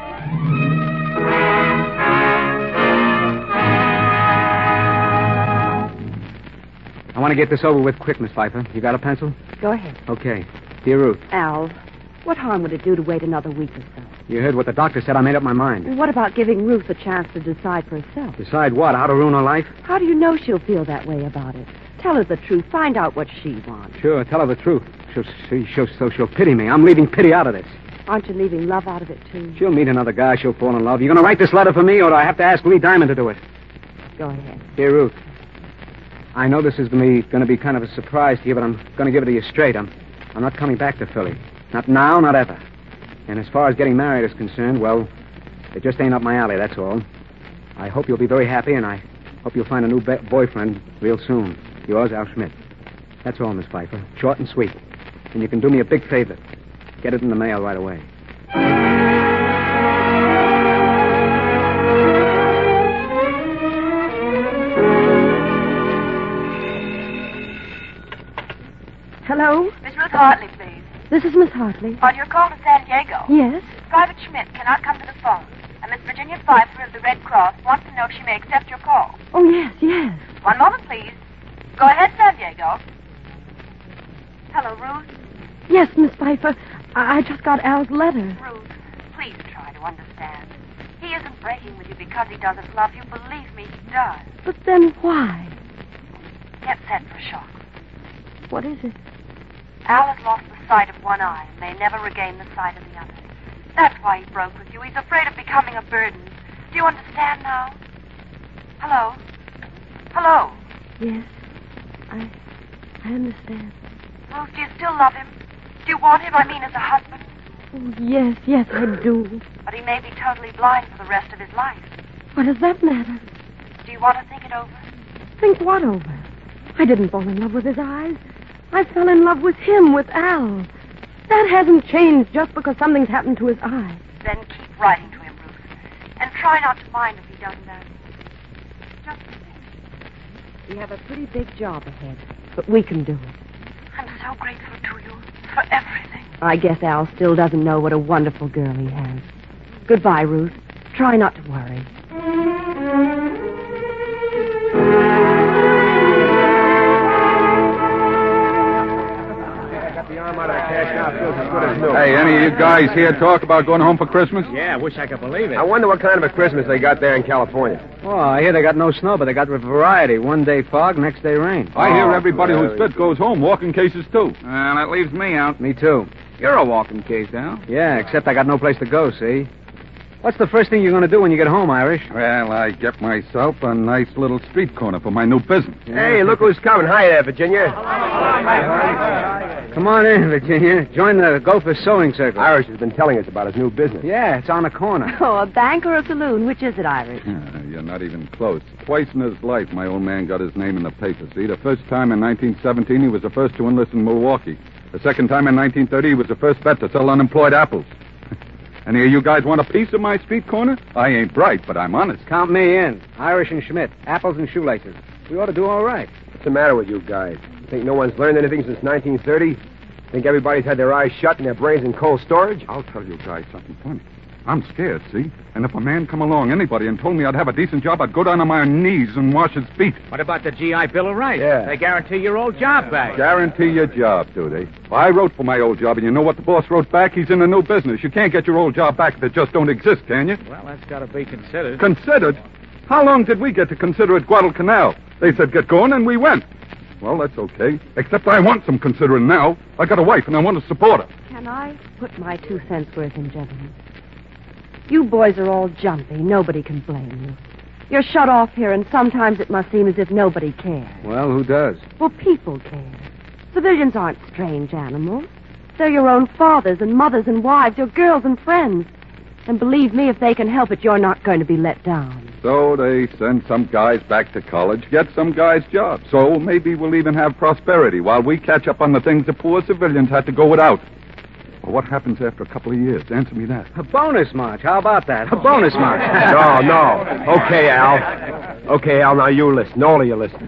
I want to get this over with quick, Miss Pfeiffer. You got a pencil? Go ahead. Okay. Dear Ruth. Al, what harm would it do to wait another week or so? You heard what the doctor said. I made up my mind. Well, what about giving Ruth a chance to decide for herself? Decide what? How to ruin her life? How do you know she'll feel that way about it? Tell her the truth. Find out what she wants. Sure, tell her the truth. She'll, she, she'll, so she'll pity me. I'm leaving pity out of this. Aren't you leaving love out of it, too? She'll meet another guy. She'll fall in love. You going to write this letter for me, or do I have to ask Lee Diamond to do it? Go ahead. Dear Ruth, I know this is going to be kind of a surprise to you, but I'm going to give it to you straight. I'm, I'm not coming back to Philly. Not now, not ever. And as far as getting married is concerned, well, it just ain't up my alley, that's all. I hope you'll be very happy, and I hope you'll find a new be- boyfriend real soon. Yours, Al Schmidt. That's all, Miss Pfeiffer. Short and sweet. And you can do me a big favor. Get it in the mail right away. Hello? Miss Ruth Hartley, please. This is Miss Hartley. On your call to San Diego. Yes? Private Schmidt cannot come to the phone. And Miss Virginia Pfeiffer of the Red Cross wants to know if she may accept your call. Oh, yes, yes. One moment, please. Go ahead, San Diego. Hello, Ruth. Yes, Miss Pfeiffer. I, I just got Al's letter. Ruth, please try to understand. He isn't breaking with you because he doesn't love you. Believe me, he does. But then why? Get set for shock. What is it? Al has lost the sight of one eye and may never regain the sight of the other. That's why he broke with you. He's afraid of becoming a burden. Do you understand now? Hello? Hello? Yes, I I understand. Ruth, do you still love him? Do you want him, I mean, as a husband? Oh, yes, yes, I do. But he may be totally blind for the rest of his life. What does that matter? Do you want to think it over? Think what over? I didn't fall in love with his eyes. I fell in love with him, with Al. That hasn't changed just because something's happened to his eye. Then keep writing to him, Ruth. And try not to mind if he doesn't answer. Just a thing. We have a pretty big job ahead, but we can do it. I'm so grateful to you for everything. I guess Al still doesn't know what a wonderful girl he has. Goodbye, Ruth. Try not to worry. Hey, any of you guys here talk about going home for Christmas? Yeah, I wish I could believe it. I wonder what kind of a Christmas they got there in California. Oh, I hear they got no snow, but they got variety. One day fog, next day rain. I hear everybody who's fit goes home walking cases, too. Well, that leaves me out. Me, too. You're a walking case, Al. Yeah, except I got no place to go, see? What's the first thing you're going to do when you get home, Irish? Well, I get myself a nice little street corner for my new business. Hey, look who's coming. Hi there, Virginia. Come on in, Virginia. Join the Gopher Sewing Circle. Irish has been telling us about his new business. Yeah, it's on the corner. Oh, a bank or a saloon? Which is it, Irish? Yeah, you're not even close. Twice in his life, my old man got his name in the paper. See, the first time in nineteen seventeen, he was the first to enlist in Milwaukee. The second time in nineteen thirty, he was the first vet to sell unemployed apples. Any of you guys want a piece of my street corner? I ain't bright, but I'm honest. Count me in. Irish and Schmidt. Apples and shoelaces. We ought to do all right. What's the matter with you guys? You think no one's learned anything since nineteen thirty? Think everybody's had their eyes shut and their brains in cold storage? I'll tell you guys something funny. I'm scared, see? And if a man come along, anybody, and told me I'd have a decent job, I'd go down on my knees and wash his feet. What about the G I Bill of Rights? Yeah. They guarantee your old job back. Guarantee your job, do they? Well, I wrote for my old job, and you know what the boss wrote back? He's in a new business. You can't get your old job back if it just don't exist, can you? Well, that's got to be considered. Considered? How long did we get to consider at Guadalcanal? They said get going, and we went. Well, that's okay. Except I want some considering now. I got a wife, and I want to support her. Can I put my two cents worth in, gentlemen? You boys are all jumpy. Nobody can blame you. You're shut off here, and sometimes it must seem as if nobody cares. Well, who does? Well, people care. Civilians aren't strange animals. They're your own fathers and mothers and wives, your girls and friends. And believe me, if they can help it, you're not going to be let down. So they send some guys back to college, get some guys jobs. So maybe we'll even have prosperity while we catch up on the things the poor civilians had to go without. Well, what happens after a couple of years? Answer me that. A bonus march. How about that? A bonus march. No, no. Okay, Al. Okay, Al, now you listen. All of you listen.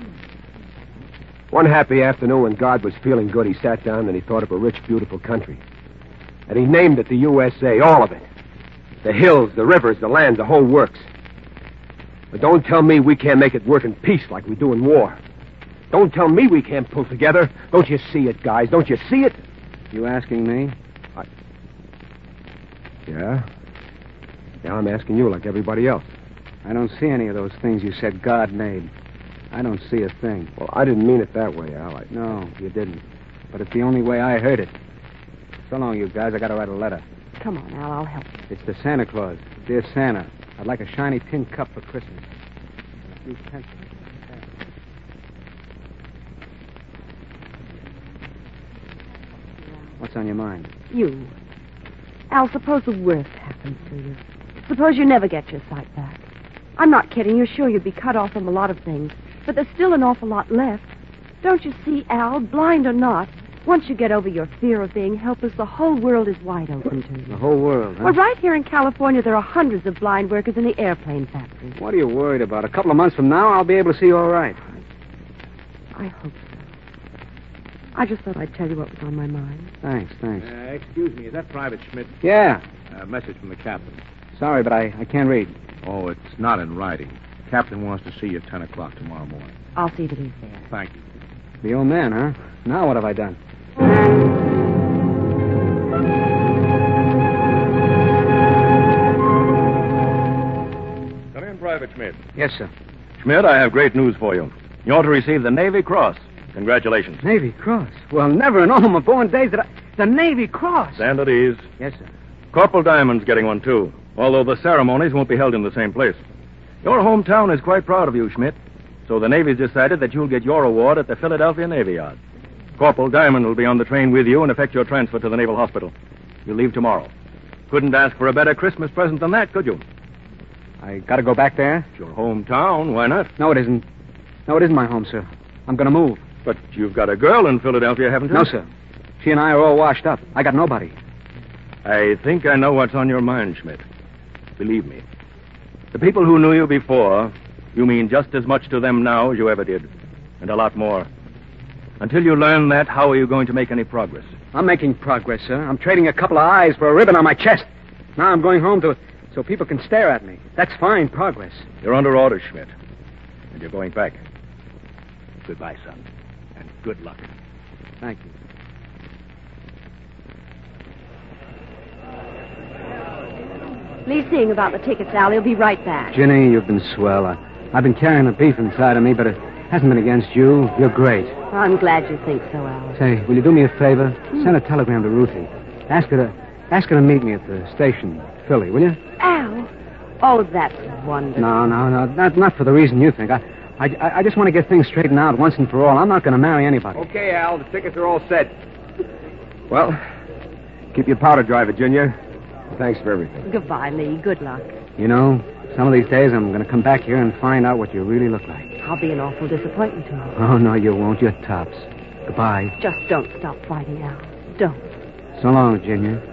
One happy afternoon when God was feeling good, he sat down and he thought of a rich, beautiful country. And he named it the U S A, all of it. The hills, the rivers, the land, the whole works. But don't tell me we can't make it work in peace like we do in war. Don't tell me we can't pull together. Don't you see it, guys? Don't you see it? You asking me? I... Yeah? Yeah, I'm asking you like everybody else. I don't see any of those things you said God made. I don't see a thing. Well, I didn't mean it that way, Al. I... No, you didn't. But it's the only way I heard it. So long, you guys. I got to write a letter. Come on, Al. I'll help you. It's to Santa Claus. Dear Santa, I'd like a shiny tin cup for Christmas. A few pencils. What's on your mind? You. Al, suppose the worst happens to you. Suppose you never get your sight back. I'm not kidding. You're sure you'd be cut off from a lot of things. But there's still an awful lot left. Don't you see, Al, blind or not, once you get over your fear of being helpless, the whole world is wide open to you. The whole world, huh? Well, right here in California, there are hundreds of blind workers in the airplane factories. What are you worried about? A couple of months from now, I'll be able to see all right. I hope so. I just thought I'd tell you what was on my mind. Thanks, thanks. Uh, excuse me, is that Private Schmidt? Yeah. A uh, message from the captain. Sorry, but I, I can't read. Oh, it's not in writing. Captain wants to see you at ten o'clock tomorrow morning. I'll see that he's there. Thank you. The old man, huh? Now what have I done? Come in, Private Schmidt. Yes, sir. Schmidt, I have great news for you. You ought to receive the Navy Cross. Congratulations. Navy Cross? Well, never in all my born days that I... The Navy Cross? Stand at ease. Yes, sir. Corporal Diamond's getting one, too, although the ceremonies won't be held in the same place. Your hometown is quite proud of you, Schmidt, so the Navy's decided that you'll get your award at the Philadelphia Navy Yard. Corporal Diamond will be on the train with you and effect your transfer to the Naval Hospital. You leave tomorrow. Couldn't ask for a better Christmas present than that, could you? I gotta go back there? It's your hometown. Why not? No, it isn't. No, it isn't my home, sir. I'm gonna move. But you've got a girl in Philadelphia, haven't you? No, sir. She and I are all washed up. I got nobody. I think I know what's on your mind, Schmidt. Believe me. The people who knew you before, you mean just as much to them now as you ever did. And a lot more. Until you learn that, how are you going to make any progress? I'm making progress, sir. I'm trading a couple of eyes for a ribbon on my chest. Now I'm going home to so people can stare at me. That's fine progress. You're under orders, Schmidt. And you're going back. Goodbye, son. And good luck. Thank you. Leave seeing about the tickets, Al. He'll be right back. Ginny, you've been swell. I, I've been carrying a beef inside of me, but it hasn't been against you. You're great. I'm glad you think so, Al. Say, will you do me a favor? Hmm. Send a telegram to Ruthie. Ask her to Ask her to meet me at the station, Philly, will you? Al. Oh, that's wonderful. No, no, no. Not, not for the reason you think. I, I, I just want to get things straightened out once and for all. I'm not going to marry anybody. Okay, Al. The tickets are all set. Well, keep your powder dry, Virginia. Thanks for everything. Goodbye, Lee. Good luck. You know, some of these days I'm going to come back here and find out what you really look like. I'll be an awful disappointment to you. Oh, no, you won't. You're tops. Goodbye. Just don't stop fighting, Al. Don't. So long, Virginia.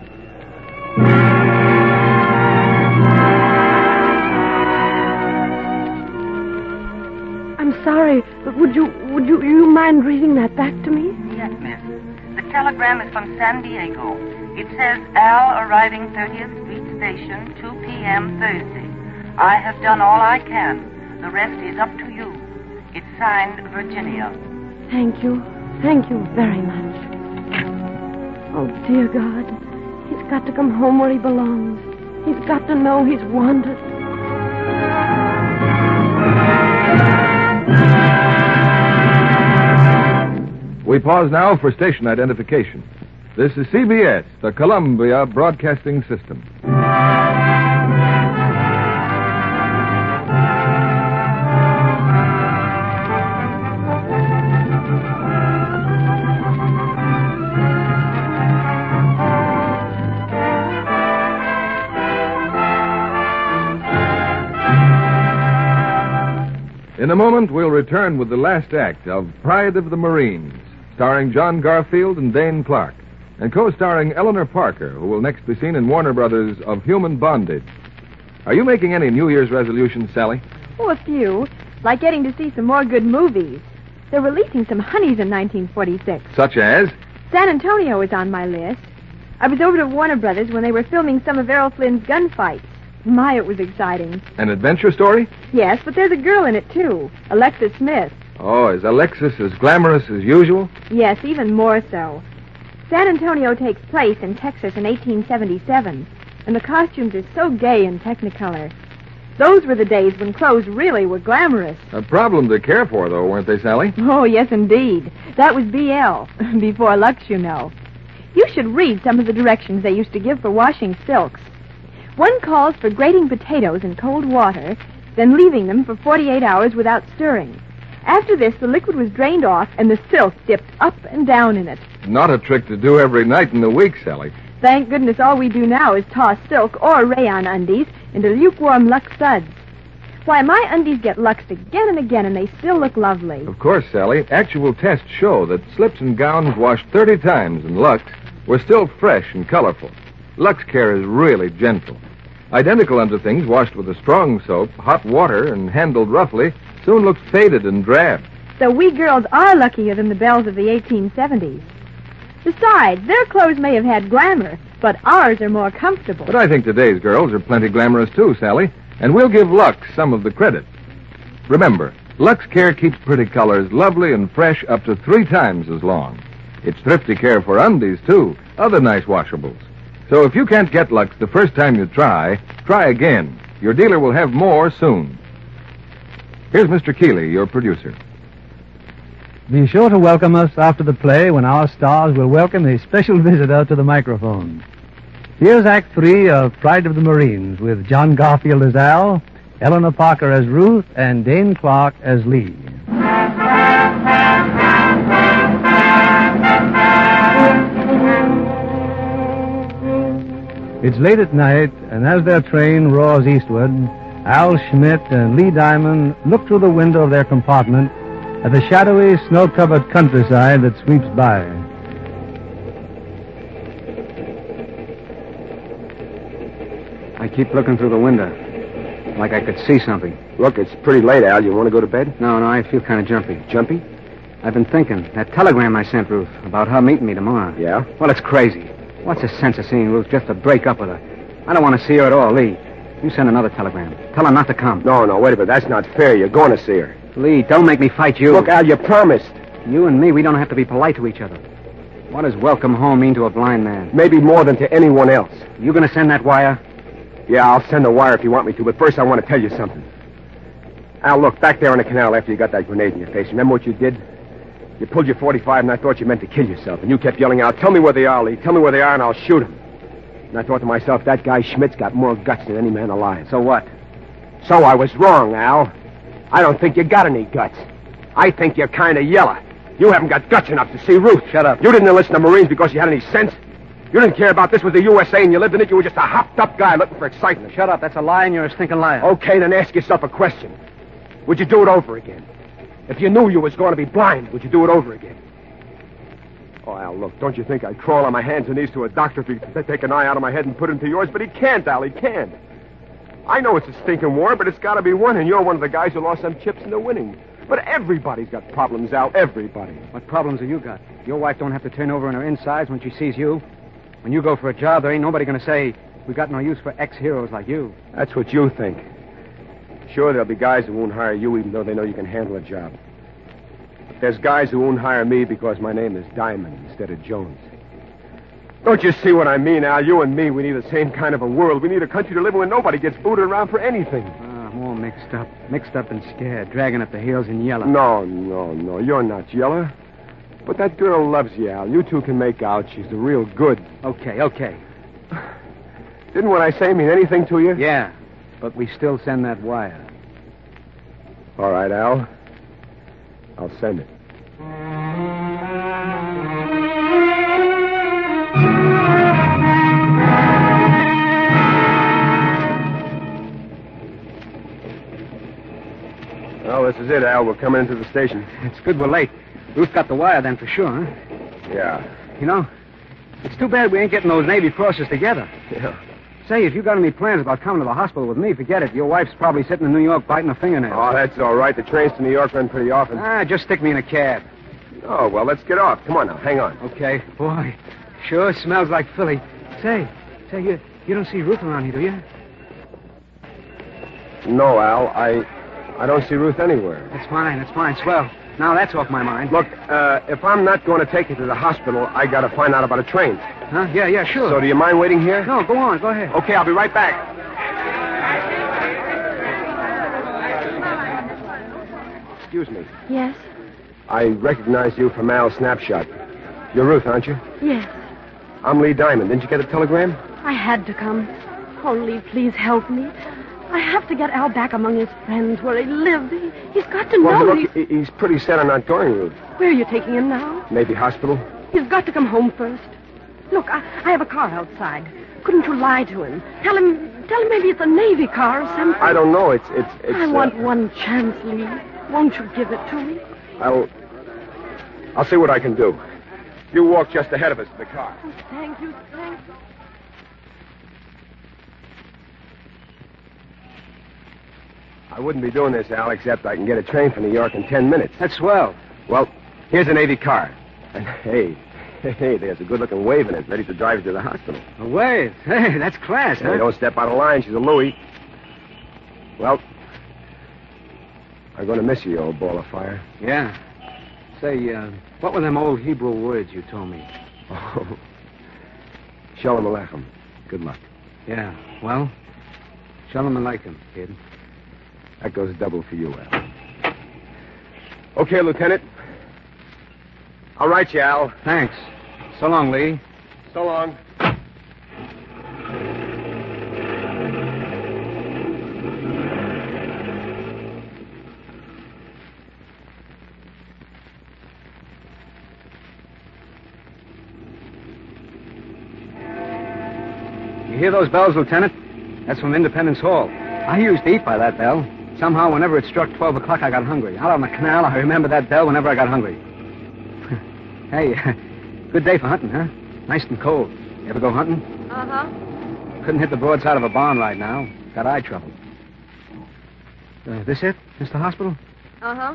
I'm sorry, but would you would you you mind reading that back to me? Yes, miss. The telegram is from San Diego. It says, Al arriving thirtieth Street Station, two p.m. Thursday. I have done all I can. The rest is up to you. It's signed, Virginia. Thank you. Thank you very much. Oh, dear God. He's got to come home where he belongs. He's got to know he's wanted. We pause now for station identification. This is C B S, the Columbia Broadcasting System. In a moment, we'll return with the last act of Pride of the Marines, starring John Garfield and Dane Clark, and co-starring Eleanor Parker, who will next be seen in Warner Brothers' Of Human Bondage. Are you making any New Year's resolutions, Sally? Oh, a few. Like getting to see some more good movies. They're releasing some honeys in nineteen forty-six. Such as? San Antonio is on my list. I was over to Warner Brothers when they were filming some of Errol Flynn's gunfights. My, it was exciting. An adventure story? Yes, but there's a girl in it, too. Alexis Smith. Oh, is Alexis as glamorous as usual? Yes, even more so. San Antonio takes place in Texas in eighteen seventy-seven, and the costumes are so gay and technicolor. Those were the days when clothes really were glamorous. A problem to care for, though, weren't they, Sally? Oh, yes, indeed. That was B L, before Lux, you know. You should read some of the directions they used to give for washing silks. One calls for grating potatoes in cold water, then leaving them for forty-eight hours without stirring. After this, the liquid was drained off, and the silk dipped up and down in it. Not a trick to do every night in the week, Sally. Thank goodness all we do now is toss silk or rayon undies into lukewarm Lux suds. Why, my undies get luxed again and again, and they still look lovely. Of course, Sally. Actual tests show that slips and gowns washed thirty times in Lux were still fresh and colorful. Lux Care is really gentle. Identical underthings washed with a strong soap, hot water, and handled roughly soon look faded and drab. So we girls are luckier than the belles of the eighteen seventies. Besides, their clothes may have had glamour, but ours are more comfortable. But I think today's girls are plenty glamorous too, Sally, and we'll give Lux some of the credit. Remember, Lux Care keeps pretty colors lovely and fresh up to three times as long. It's thrifty care for undies, too, other nice washables. So if you can't get Lux the first time you try, try again. Your dealer will have more soon. Here's Mister Keeley, your producer. Be sure to welcome us after the play when our stars will welcome a special visitor to the microphone. Here's Act Three of Pride of the Marines with John Garfield as Al, Eleanor Parker as Ruth, and Dane Clark as Lee. It's late at night, and as their train roars eastward, Al Schmidt and Lee Diamond look through the window of their compartment at the shadowy, snow-covered countryside that sweeps by. I keep looking through the window, like I could see something. Look, it's pretty late, Al. You want to go to bed? No, no, I feel kind of jumpy. Jumpy? I've been thinking. That telegram I sent Ruth about her meeting me tomorrow. Yeah? Well, it's crazy. What's the sense of seeing Ruth just to break up with her? I don't want to see her at all, Lee. You send another telegram. Tell her not to come. No, no, wait a minute. That's not fair. You're going to see her. Lee, don't make me fight you. Look, Al, you promised. You and me, we don't have to be polite to each other. What does welcome home mean to a blind man? Maybe more than to anyone else. You going to send that wire? Yeah, I'll send the wire if you want me to, but first I want to tell you something. Al, look, back there on the canal after you got that grenade in your face, remember what you did? You pulled your forty-five, and I thought you meant to kill yourself, and you kept yelling out, tell me where they are, Lee. Tell me where they are, and I'll shoot them. And I thought to myself, that guy Schmidt's got more guts than any man alive. So what? So I was wrong, Al. I don't think you got any guts. I think you're kind of yellow. You haven't got guts enough to see Ruth. Shut up. You didn't enlist in the Marines because you had any sense. You didn't care about this with the U S A and you lived in it. You were just a hopped-up guy looking for excitement. Shut up. That's a lie and you're a stinking liar. Okay, then ask yourself a question. Would you do it over again? If you knew you was going to be blind, would you do it over again? Oh, Al, look, don't you think I'd crawl on my hands and knees to a doctor if he could take an eye out of my head and put it into yours? But he can't, Al, he can't. I know it's a stinking war, but it's got to be won, and you're one of the guys who lost some chips in the winning. But everybody's got problems, Al, everybody. What problems have you got? Your wife don't have to turn over in her insides when she sees you. When you go for a job, there ain't nobody going to say, we got no use for ex-heroes like you. That's what you think. Sure, there'll be guys who won't hire you even though they know you can handle a job. But there's guys who won't hire me because my name is Diamond instead of Jones. Don't you see what I mean, Al? You and me, we need the same kind of a world. We need a country to live in where nobody gets booted around for anything. Ah, more mixed up. Mixed up and scared, dragging up the heels in yellow. No, no, no. You're not yellow. But that girl loves you, Al. You two can make out she's the real good. Okay, okay. Didn't what I say mean anything to you? Yeah, but we still send that wire. All right, Al. I'll send it. Well, this is it, Al. We're coming into the station. It's good we're late. Ruth got the wire then for sure, huh? Yeah. You know, it's too bad we ain't getting those Navy crosses together. Yeah. Say, if you got any plans about coming to the hospital with me, forget it. Your wife's probably sitting in New York biting a fingernail. Oh, that's all right. The trains to New York run pretty often. Ah, just stick me in a cab. Oh, well, let's get off. Come on now. Hang on. Okay. Boy, sure smells like Philly. Say, say, you, you don't see Ruth around here, do you? No, Al. I I don't see Ruth anywhere. That's fine. That's fine. Swell. Now that's off my mind. Look, uh, if I'm not going to take you to the hospital, I got to find out about a train. Huh? Yeah, yeah, sure. So do you mind waiting here? No, go on. Go ahead. Okay, I'll be right back. Excuse me. Yes? I recognize you from Al's snapshot. You're Ruth, aren't you? Yes. I'm Lee Diamond. Didn't you get a telegram? I had to come. Oh, Lee, please help me. I have to get Al back among his friends where he lived. He, he's got to Well, know. look, he... he's pretty set on not going, Ruth. Where are you taking him now? Maybe hospital? He's got to come home first. Look, I, I have a car outside. Couldn't you lie to him? Tell him, tell him maybe it's a Navy car or something. I don't know. It's, it's, it's. I want uh, one chance, Lee. Won't you give it to me? I'll. I'll see what I can do. You walk just ahead of us to the car. Oh, thank you, thank you. I wouldn't be doing this, Al, except I can get a train for New York in ten minutes. That's swell. Well, here's a Navy car. And hey, hey, there's a good-looking wave in it, ready to drive you to the hospital. A wave? Hey, that's class, huh? Hey, don't step out of line. She's a Louie. Well, I'm going to miss you, you old ball of fire. Yeah. Say, uh, what were them old Hebrew words you told me? Oh, Shalom Aleichem. Good luck. Yeah, well, Shalom Aleichem, kid. That goes double for you, Al. Okay, Lieutenant. I'll write you, Al. Thanks. So long, Lee. So long. You hear those bells, Lieutenant? That's from Independence Hall. I used to eat by that bell. Somehow, whenever it struck twelve o'clock, I got hungry. Out on the canal, I remember that bell whenever I got hungry. Hey, good day for hunting, huh? Nice and cold. You ever go hunting? Uh-huh. Couldn't hit the broadside of a barn right now. Got eye trouble. Uh, this it, Mister Hospital? Uh-huh.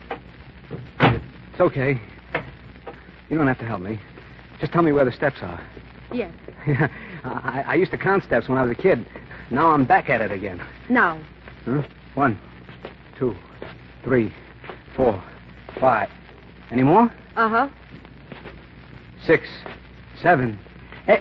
It's okay. You don't have to help me. Just tell me where the steps are. Yes. Yeah, I, I used to count steps when I was a kid. Now I'm back at it again. Now. Huh? One, two, three, four, five. Any more? Uh-huh. Six, seven, eight.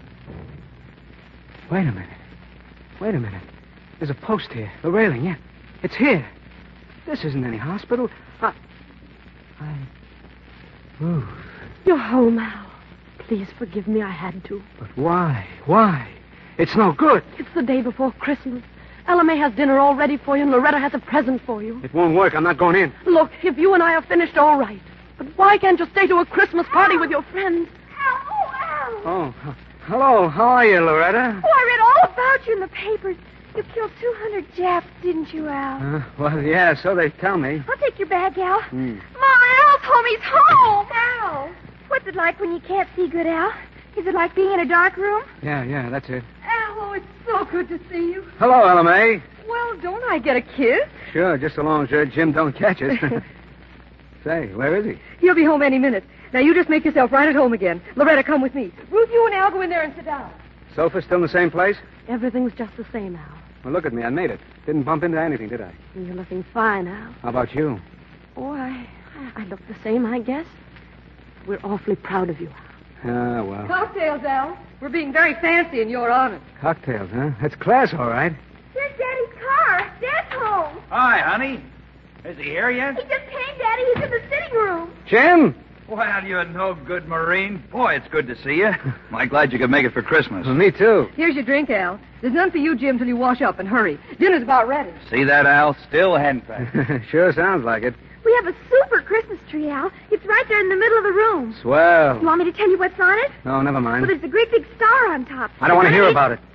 Wait a minute. Wait a minute. There's a post here. The railing, yeah. It's here. This isn't any hospital. I... I... Ruth. You're home, Al. Please forgive me. I had to. But why? Why? It's no good. It's the day before Christmas. Ella May has dinner all ready for you, and Loretta has a present for you. It won't work. I'm not going in. Look, if you and I are finished, all right. But why can't you stay to a Christmas party with your friends? Oh, h- hello. How are you, Loretta? Oh, I read all about you in the papers. You killed two hundred Japs, didn't you, Al? Uh, well, yeah, so they tell me. I'll take your bag, Al. Hmm. Ma, Al's home. He's home. Al. What's it like when you can't see good, Al? Is it like being in a dark room? Yeah, yeah, that's it. Al, oh, it's so good to see you. Hello, Ella May. Well, don't I get a kiss? Sure, just so long as uh, Jim don't catch us. Say, where is he? He'll be home any minute. Now, you just make yourself right at home again. Loretta, come with me. Ruth, you and Al go in there and sit down. Sofa still in the same place? Everything's just the same, Al. Well, look at me. I made it. Didn't bump into anything, did I? You're looking fine, Al. How about you? Oh, I, I look the same, I guess. We're awfully proud of you, Al. Ah, well. Cocktails, Al. We're being very fancy in your honor. Cocktails, huh? That's class, all right. Here's Daddy's car. Dad's home. Hi, honey. Is he here yet? He just came, Daddy. He's in the sitting room. Jim! Well, you're no good, Marine. Boy, it's good to see you. I'm glad you could make it for Christmas. Well, me too. Here's your drink, Al. There's none for you, Jim, till you wash up and hurry. Dinner's about ready. See that, Al? Still henpecked. Sure sounds like it. We have a super Christmas tree, Al. It's right there in the middle of the room. Swell. You want me to tell you what's on it? No, never mind. Well, there's a great big star on top. I don't want to hear about it.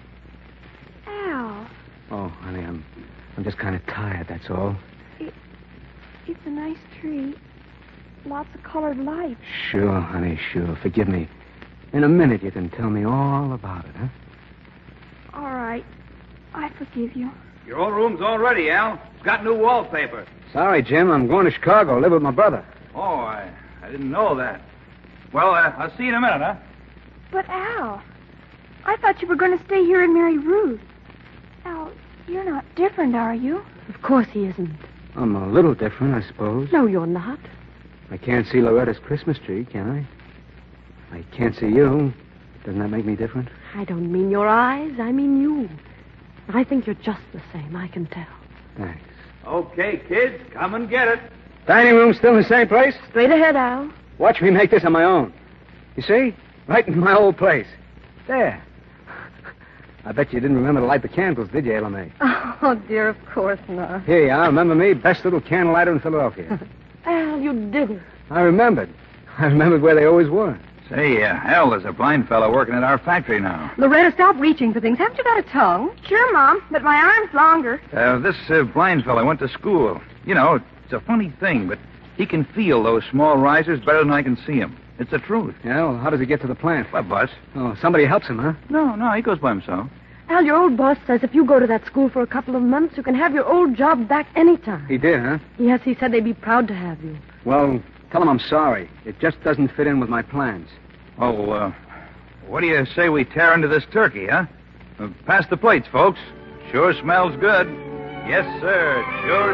Al, Oh, honey, I'm, I'm just kind of tired, that's all. it's a nice tree. Lots of colored lights. Sure, honey, sure. Forgive me. In a minute, you can tell me all about it, huh? All right. I forgive you. Your old room's all ready, Al. It's got new wallpaper. Sorry, Jim. I'm going to Chicago. Live with my brother. Oh, I, I didn't know that. Well, uh, I'll see you in a minute, huh? But, Al, I thought you were going to stay here and marry Ruth. Al, you're not different, are you? Of course he isn't. I'm a little different, I suppose. No, you're not. I can't see Loretta's Christmas tree, can I? I can't see you. Doesn't that make me different? I don't mean your eyes. I mean you. I think you're just the same. I can tell. Thanks. Okay, kids, come and get it. Dining room still in the same place? Straight ahead, Al. Watch me make this on my own. You see? Right in my old place. There. I bet you didn't remember to light the candles, did you, Ella May? Oh, dear, of course not. Here you are. Remember me? Best little candle lighter in Philadelphia. Al, you didn't. I remembered. I remembered where they always were. Say, uh, Al, there's a blind fellow working at our factory now. Loretta, stop reaching for things. Haven't you got a tongue? Sure, Mom, but my arm's longer. Uh, this uh, blind fellow went to school. You know, it's a funny thing, but he can feel those small risers better than I can see them. It's the truth. Yeah, well, how does he get to the plant? By bus. Oh, somebody helps him, huh? No, no, he goes by himself. Al, your old boss says if you go to that school for a couple of months, you can have your old job back anytime. He did, huh? Yes, he said they'd be proud to have you. Well, tell him I'm sorry. It just doesn't fit in with my plans. Oh, uh, what do you say we tear into this turkey, huh? Uh, pass the plates, folks. Sure smells good. Yes, sir. It sure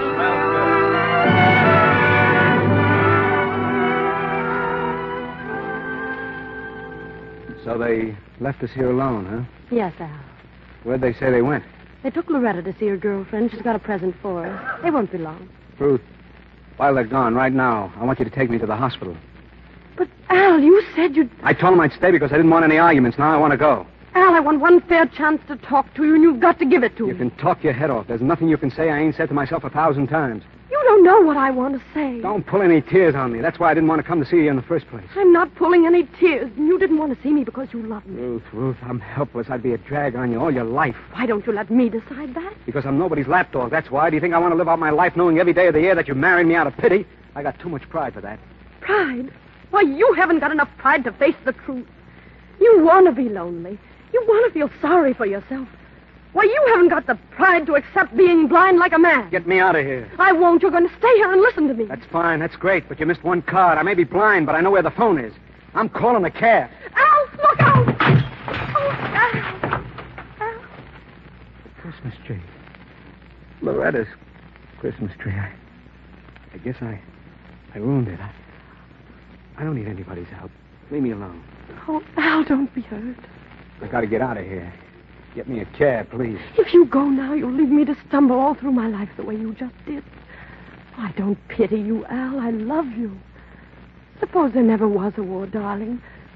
smells good. So they left us here alone, huh? Yes, Al. Where'd they say they went? They took Loretta to see her girlfriend. She's got a present for her. They won't be long. Ruth, while they're gone, right now, I want you to take me to the hospital. But, Al, you said you'd... I told them I'd stay because I didn't want any arguments. Now I want to go. Al, I want one fair chance to talk to you, and you've got to give it to You me. can talk your head off. There's nothing you can say I ain't said to myself a thousand times. You don't know what I want to say. Don't pull any tears on me. That's why I didn't want to come to see you in the first place. I'm not pulling any tears, and you didn't want to see me because you love me. Ruth, Ruth, I'm helpless. I'd be a drag on you all your life. Why don't you let me decide that? Because I'm nobody's lapdog, that's why. Do you think I want to live out my life knowing every day of the year that you married me out of pity? I got too much pride for that. Pride? Why, you haven't got enough pride to face the truth. You want to be lonely. You want to feel sorry for yourself. Why, you haven't got the pride to accept being blind like a man. Get me out of here. I won't. You're going to stay here and listen to me. That's fine. That's great. But you missed one card. I may be blind, but I know where the phone is. I'm calling a cab. Al, look out! Oh, Al. Al. Christmas tree. Loretta's Christmas tree. I, I guess I, I ruined it. I, I don't need anybody's help. Leave me alone. Oh, Al, don't be hurt. I got to get out of here. Get me a cab, please. If you go now, you'll leave me to stumble all through my life the way you just did. I don't pity you, Al. I love you. Suppose there never was a war, darling.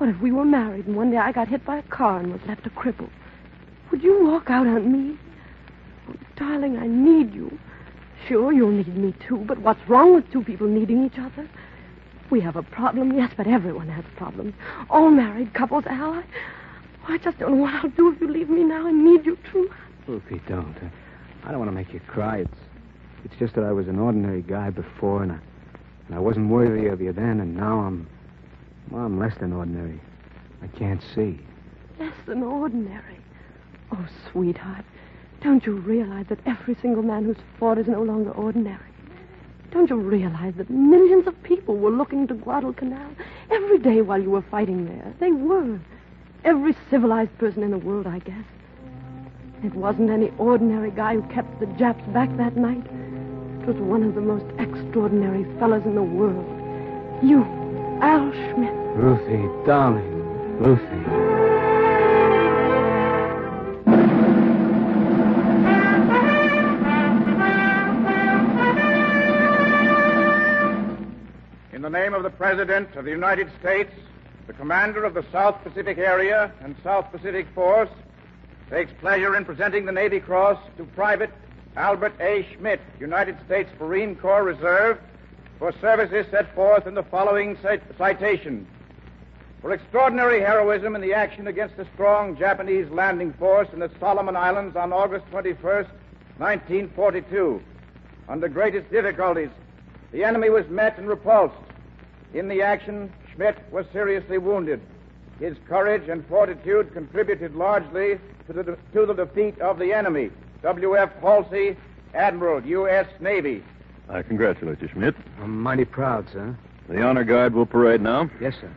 What if we were married and one day I got hit by a car and was left a cripple? Would you walk out on me? Oh, darling, I need you. Sure, you'll need me too, but what's wrong with two people needing each other? We have a problem, yes, but everyone has problems. All married couples, Al. I, I just don't know what I'll do if you leave me now. I need you too much. Ruthie, don't. I don't want to make you cry. It's it's just that I was an ordinary guy before, and I, and I wasn't worthy of you then, and now I'm, well, I'm less than ordinary. I can't see. Less than ordinary. Oh, sweetheart, don't you realize that every single man who's fought is no longer ordinary? Don't you realize that millions of people were looking to Guadalcanal every day while you were fighting there? They were. Every civilized person in the world, I guess. It wasn't any ordinary guy who kept the Japs back that night. It was one of the most extraordinary fellas in the world. You, Al Schmidt. Ruthie, darling. Ruthie. In the name of the President of the United States, the Commander of the South Pacific Area and South Pacific Force takes pleasure in presenting the Navy Cross to Private Albert A. Schmidt, United States Marine Corps Reserve, for services set forth in the following cit- citation. For extraordinary heroism in the action against a strong Japanese landing force in the Solomon Islands on August twenty-first, nineteen forty-two. Under greatest difficulties, the enemy was met and repulsed. In the action, Schmidt was seriously wounded. His courage and fortitude contributed largely to the, to the defeat of the enemy. W F Halsey, Admiral, U S Navy. I congratulate you, Schmidt. I'm mighty proud, sir. The honor guard will parade now. Yes, sir.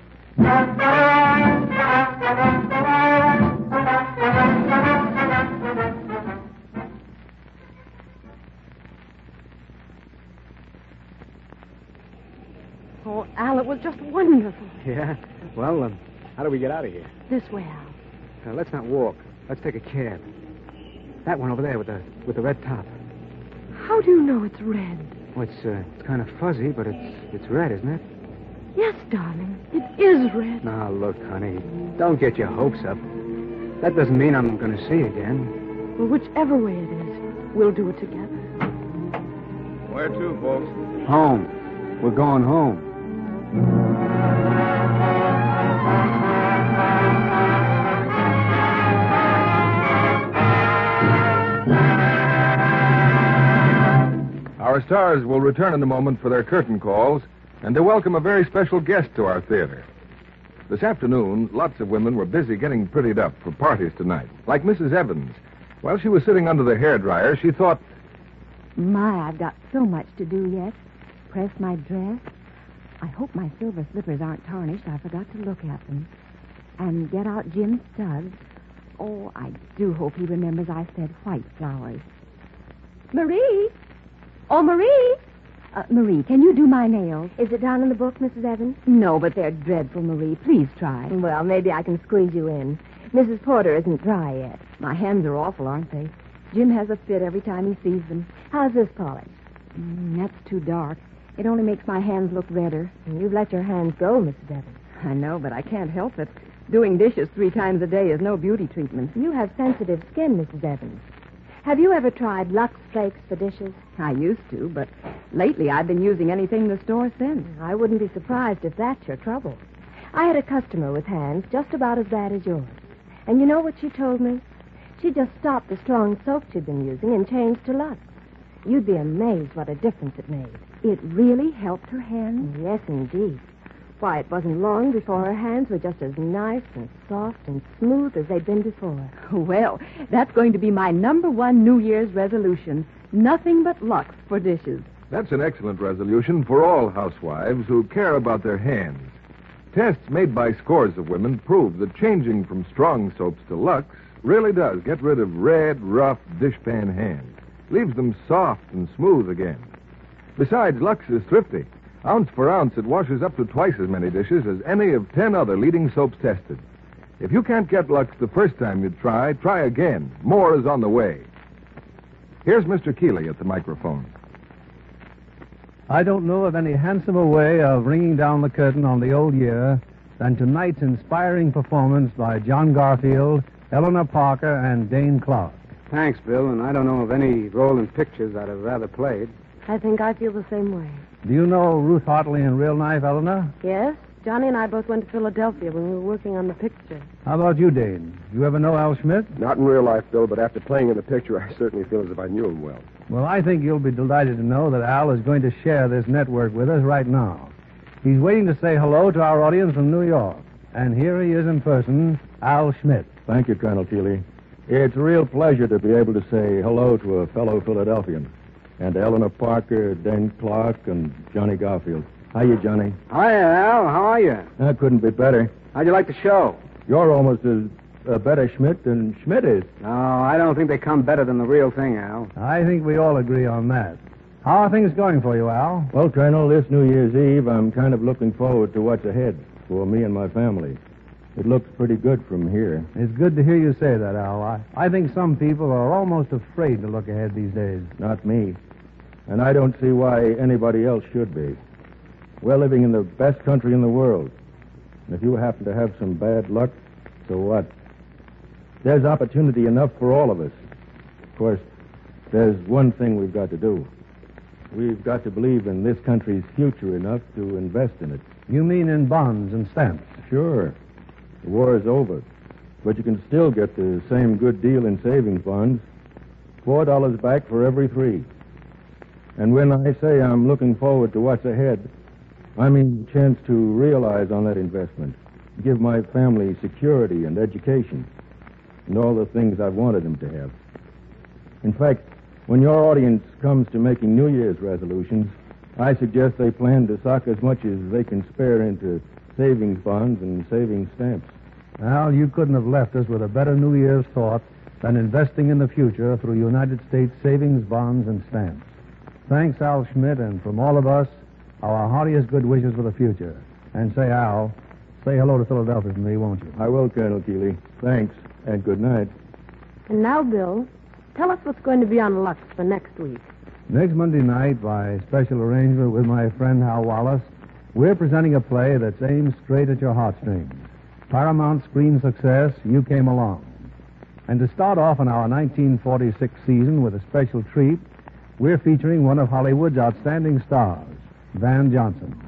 Oh, Al, it was just wonderful. Yeah? Well, um, how do we get out of here? This way, Al. Uh, let's not walk. Let's take a cab. That one over there with the with the red top. How do you know it's red? Well, it's, uh, it's kind of fuzzy, but it's it's red, isn't it? Yes, darling. It is red. Now, look, honey. Don't get your hopes up. That doesn't mean I'm going to see you again. Well, whichever way it is, we'll do it together. Where to, folks? Home. We're going home. Our stars will return in a moment for their curtain calls and to welcome a very special guest to our theater. This afternoon, lots of women were busy getting prettied up for parties tonight, like Missus Evans. While she was sitting under the hairdryer, she thought, My, I've got so much to do yet. Press my dress. I hope my silver slippers aren't tarnished. I forgot to look at them. And get out Jim's studs. Oh, I do hope he remembers I said white flowers. Marie! Oh, Marie! Uh, Marie, can you do my nails? Is it down in the book, Missus Evans? No, but they're dreadful, Marie. Please try. Well, maybe I can squeeze you in. Missus Porter isn't dry yet. My hands are awful, aren't they? Jim has a fit every time he sees them. How's this polish? Mm, that's too dark. It only makes my hands look redder. You've let your hands go, Missus Evans. I know, but I can't help it. Doing dishes three times a day is no beauty treatment. You have sensitive skin, Missus Evans. Have you ever tried Lux Flakes for dishes? I used to, but lately I've been using anything the store sends. I wouldn't be surprised if that's your trouble. I had a customer with hands just about as bad as yours. And you know what she told me? She just stopped the strong soap she'd been using and changed to Lux. You'd be amazed what a difference it made. It really helped her hands? Yes, indeed. Why, it wasn't long before her hands were just as nice and soft and smooth as they'd been before. Well, that's going to be my number one New Year's resolution. Nothing but Lux for dishes. that's an excellent resolution for all housewives who care about their hands. Tests made by scores of women prove that changing from strong soaps to Lux really does get rid of red, rough dishpan hands. Leaves them soft and smooth again. Besides, Lux is thrifty. Ounce for ounce, it washes up to twice as many dishes as any of ten other leading soaps tested. If you can't get Lux the first time you try, try again. More is on the way. Here's Mister Keeley at the microphone. I don't know of any handsomer way of ringing down the curtain on the old year than tonight's inspiring performance by John Garfield, Eleanor Parker, and Dane Clark. Thanks, Bill, and I don't know of any role in pictures I'd have rather played. I think I feel the same way. Do you know Ruth Hartley in real life, Eleanor? Yes, Johnny and I both went to Philadelphia when we were working on the picture. How about you, Dane? You ever know Al Schmidt? Not in real life, Bill, but after playing in the picture, I certainly feel as if I knew him well. Well, I think you'll be delighted to know that Al is going to share this network with us right now. He's waiting to say hello to our audience from New York. And here he is in person, Al Schmidt. Thank you, Colonel Keeley. It's a real pleasure to be able to say hello to a fellow Philadelphian. And to Eleanor Parker, Dane Clark, and Johnny Garfield. How you, Johnny? Hi, Al. How are you? That couldn't be better. How'd you like the show? You're almost as uh, better Schmidt than Schmidt is. No, I don't think they come better than the real thing, Al. I think we all agree on that. How are things going for you, Al? Well, Colonel, this New Year's Eve, I'm kind of looking forward to what's ahead for me and my family. It looks pretty good from here. It's good to hear you say that, Al. I, I think some people are almost afraid to look ahead these days. Not me. And I don't see why anybody else should be. We're living in the best country in the world. And if you happen to have some bad luck, so what? There's opportunity enough for all of us. Of course, there's one thing we've got to do. We've got to believe in this country's future enough to invest in it. You mean in bonds and stamps? Sure. The war is over. But you can still get the same good deal in savings bonds. Four dollars back for every three. And when I say I'm looking forward to what's ahead, I mean the chance to realize on that investment, give my family security and education, and all the things I've wanted them to have. In fact, when your audience comes to making New Year's resolutions, I suggest they plan to sock as much as they can spare into savings bonds and savings stamps. Al, you couldn't have left us with a better New Year's thought than investing in the future through United States savings bonds and stamps. Thanks, Al Schmidt, and from all of us, our heartiest good wishes for the future. And say, Al, say hello to Philadelphia for me, won't you? I will, Colonel Keeley. Thanks, and good night. And now, Bill, tell us what's going to be on Lux for next week. Next Monday night, by special arrangement with my friend Hal Wallace, we're presenting a play that's aimed straight at your heartstrings. Paramount screen success, You Came Along. And to start off in our nineteen forty-six season with a special treat, we're featuring one of Hollywood's outstanding stars, Van Johnson.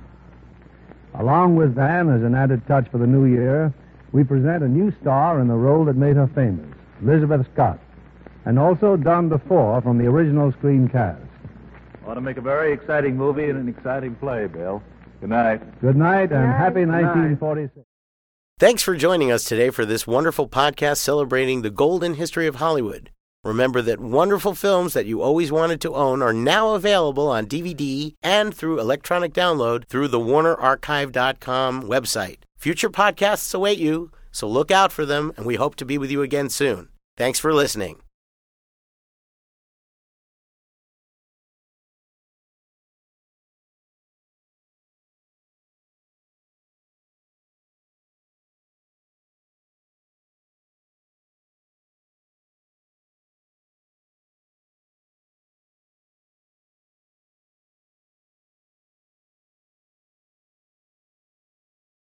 Along with Van, as an added touch for the new year, we present a new star in the role that made her famous, Elizabeth Scott, and also Don DeFore from the original screen cast. Ought to make a very exciting movie and an exciting play, Bill. Good night. Good night, and Good night. happy Good night. nineteen forty-six. Thanks for joining us today for this wonderful podcast celebrating the golden history of Hollywood. Remember that wonderful films that you always wanted to own are now available on D V D and through electronic download through the Warner Archive dot com website. Future podcasts await you, so look out for them, and we hope to be with you again soon. Thanks for listening.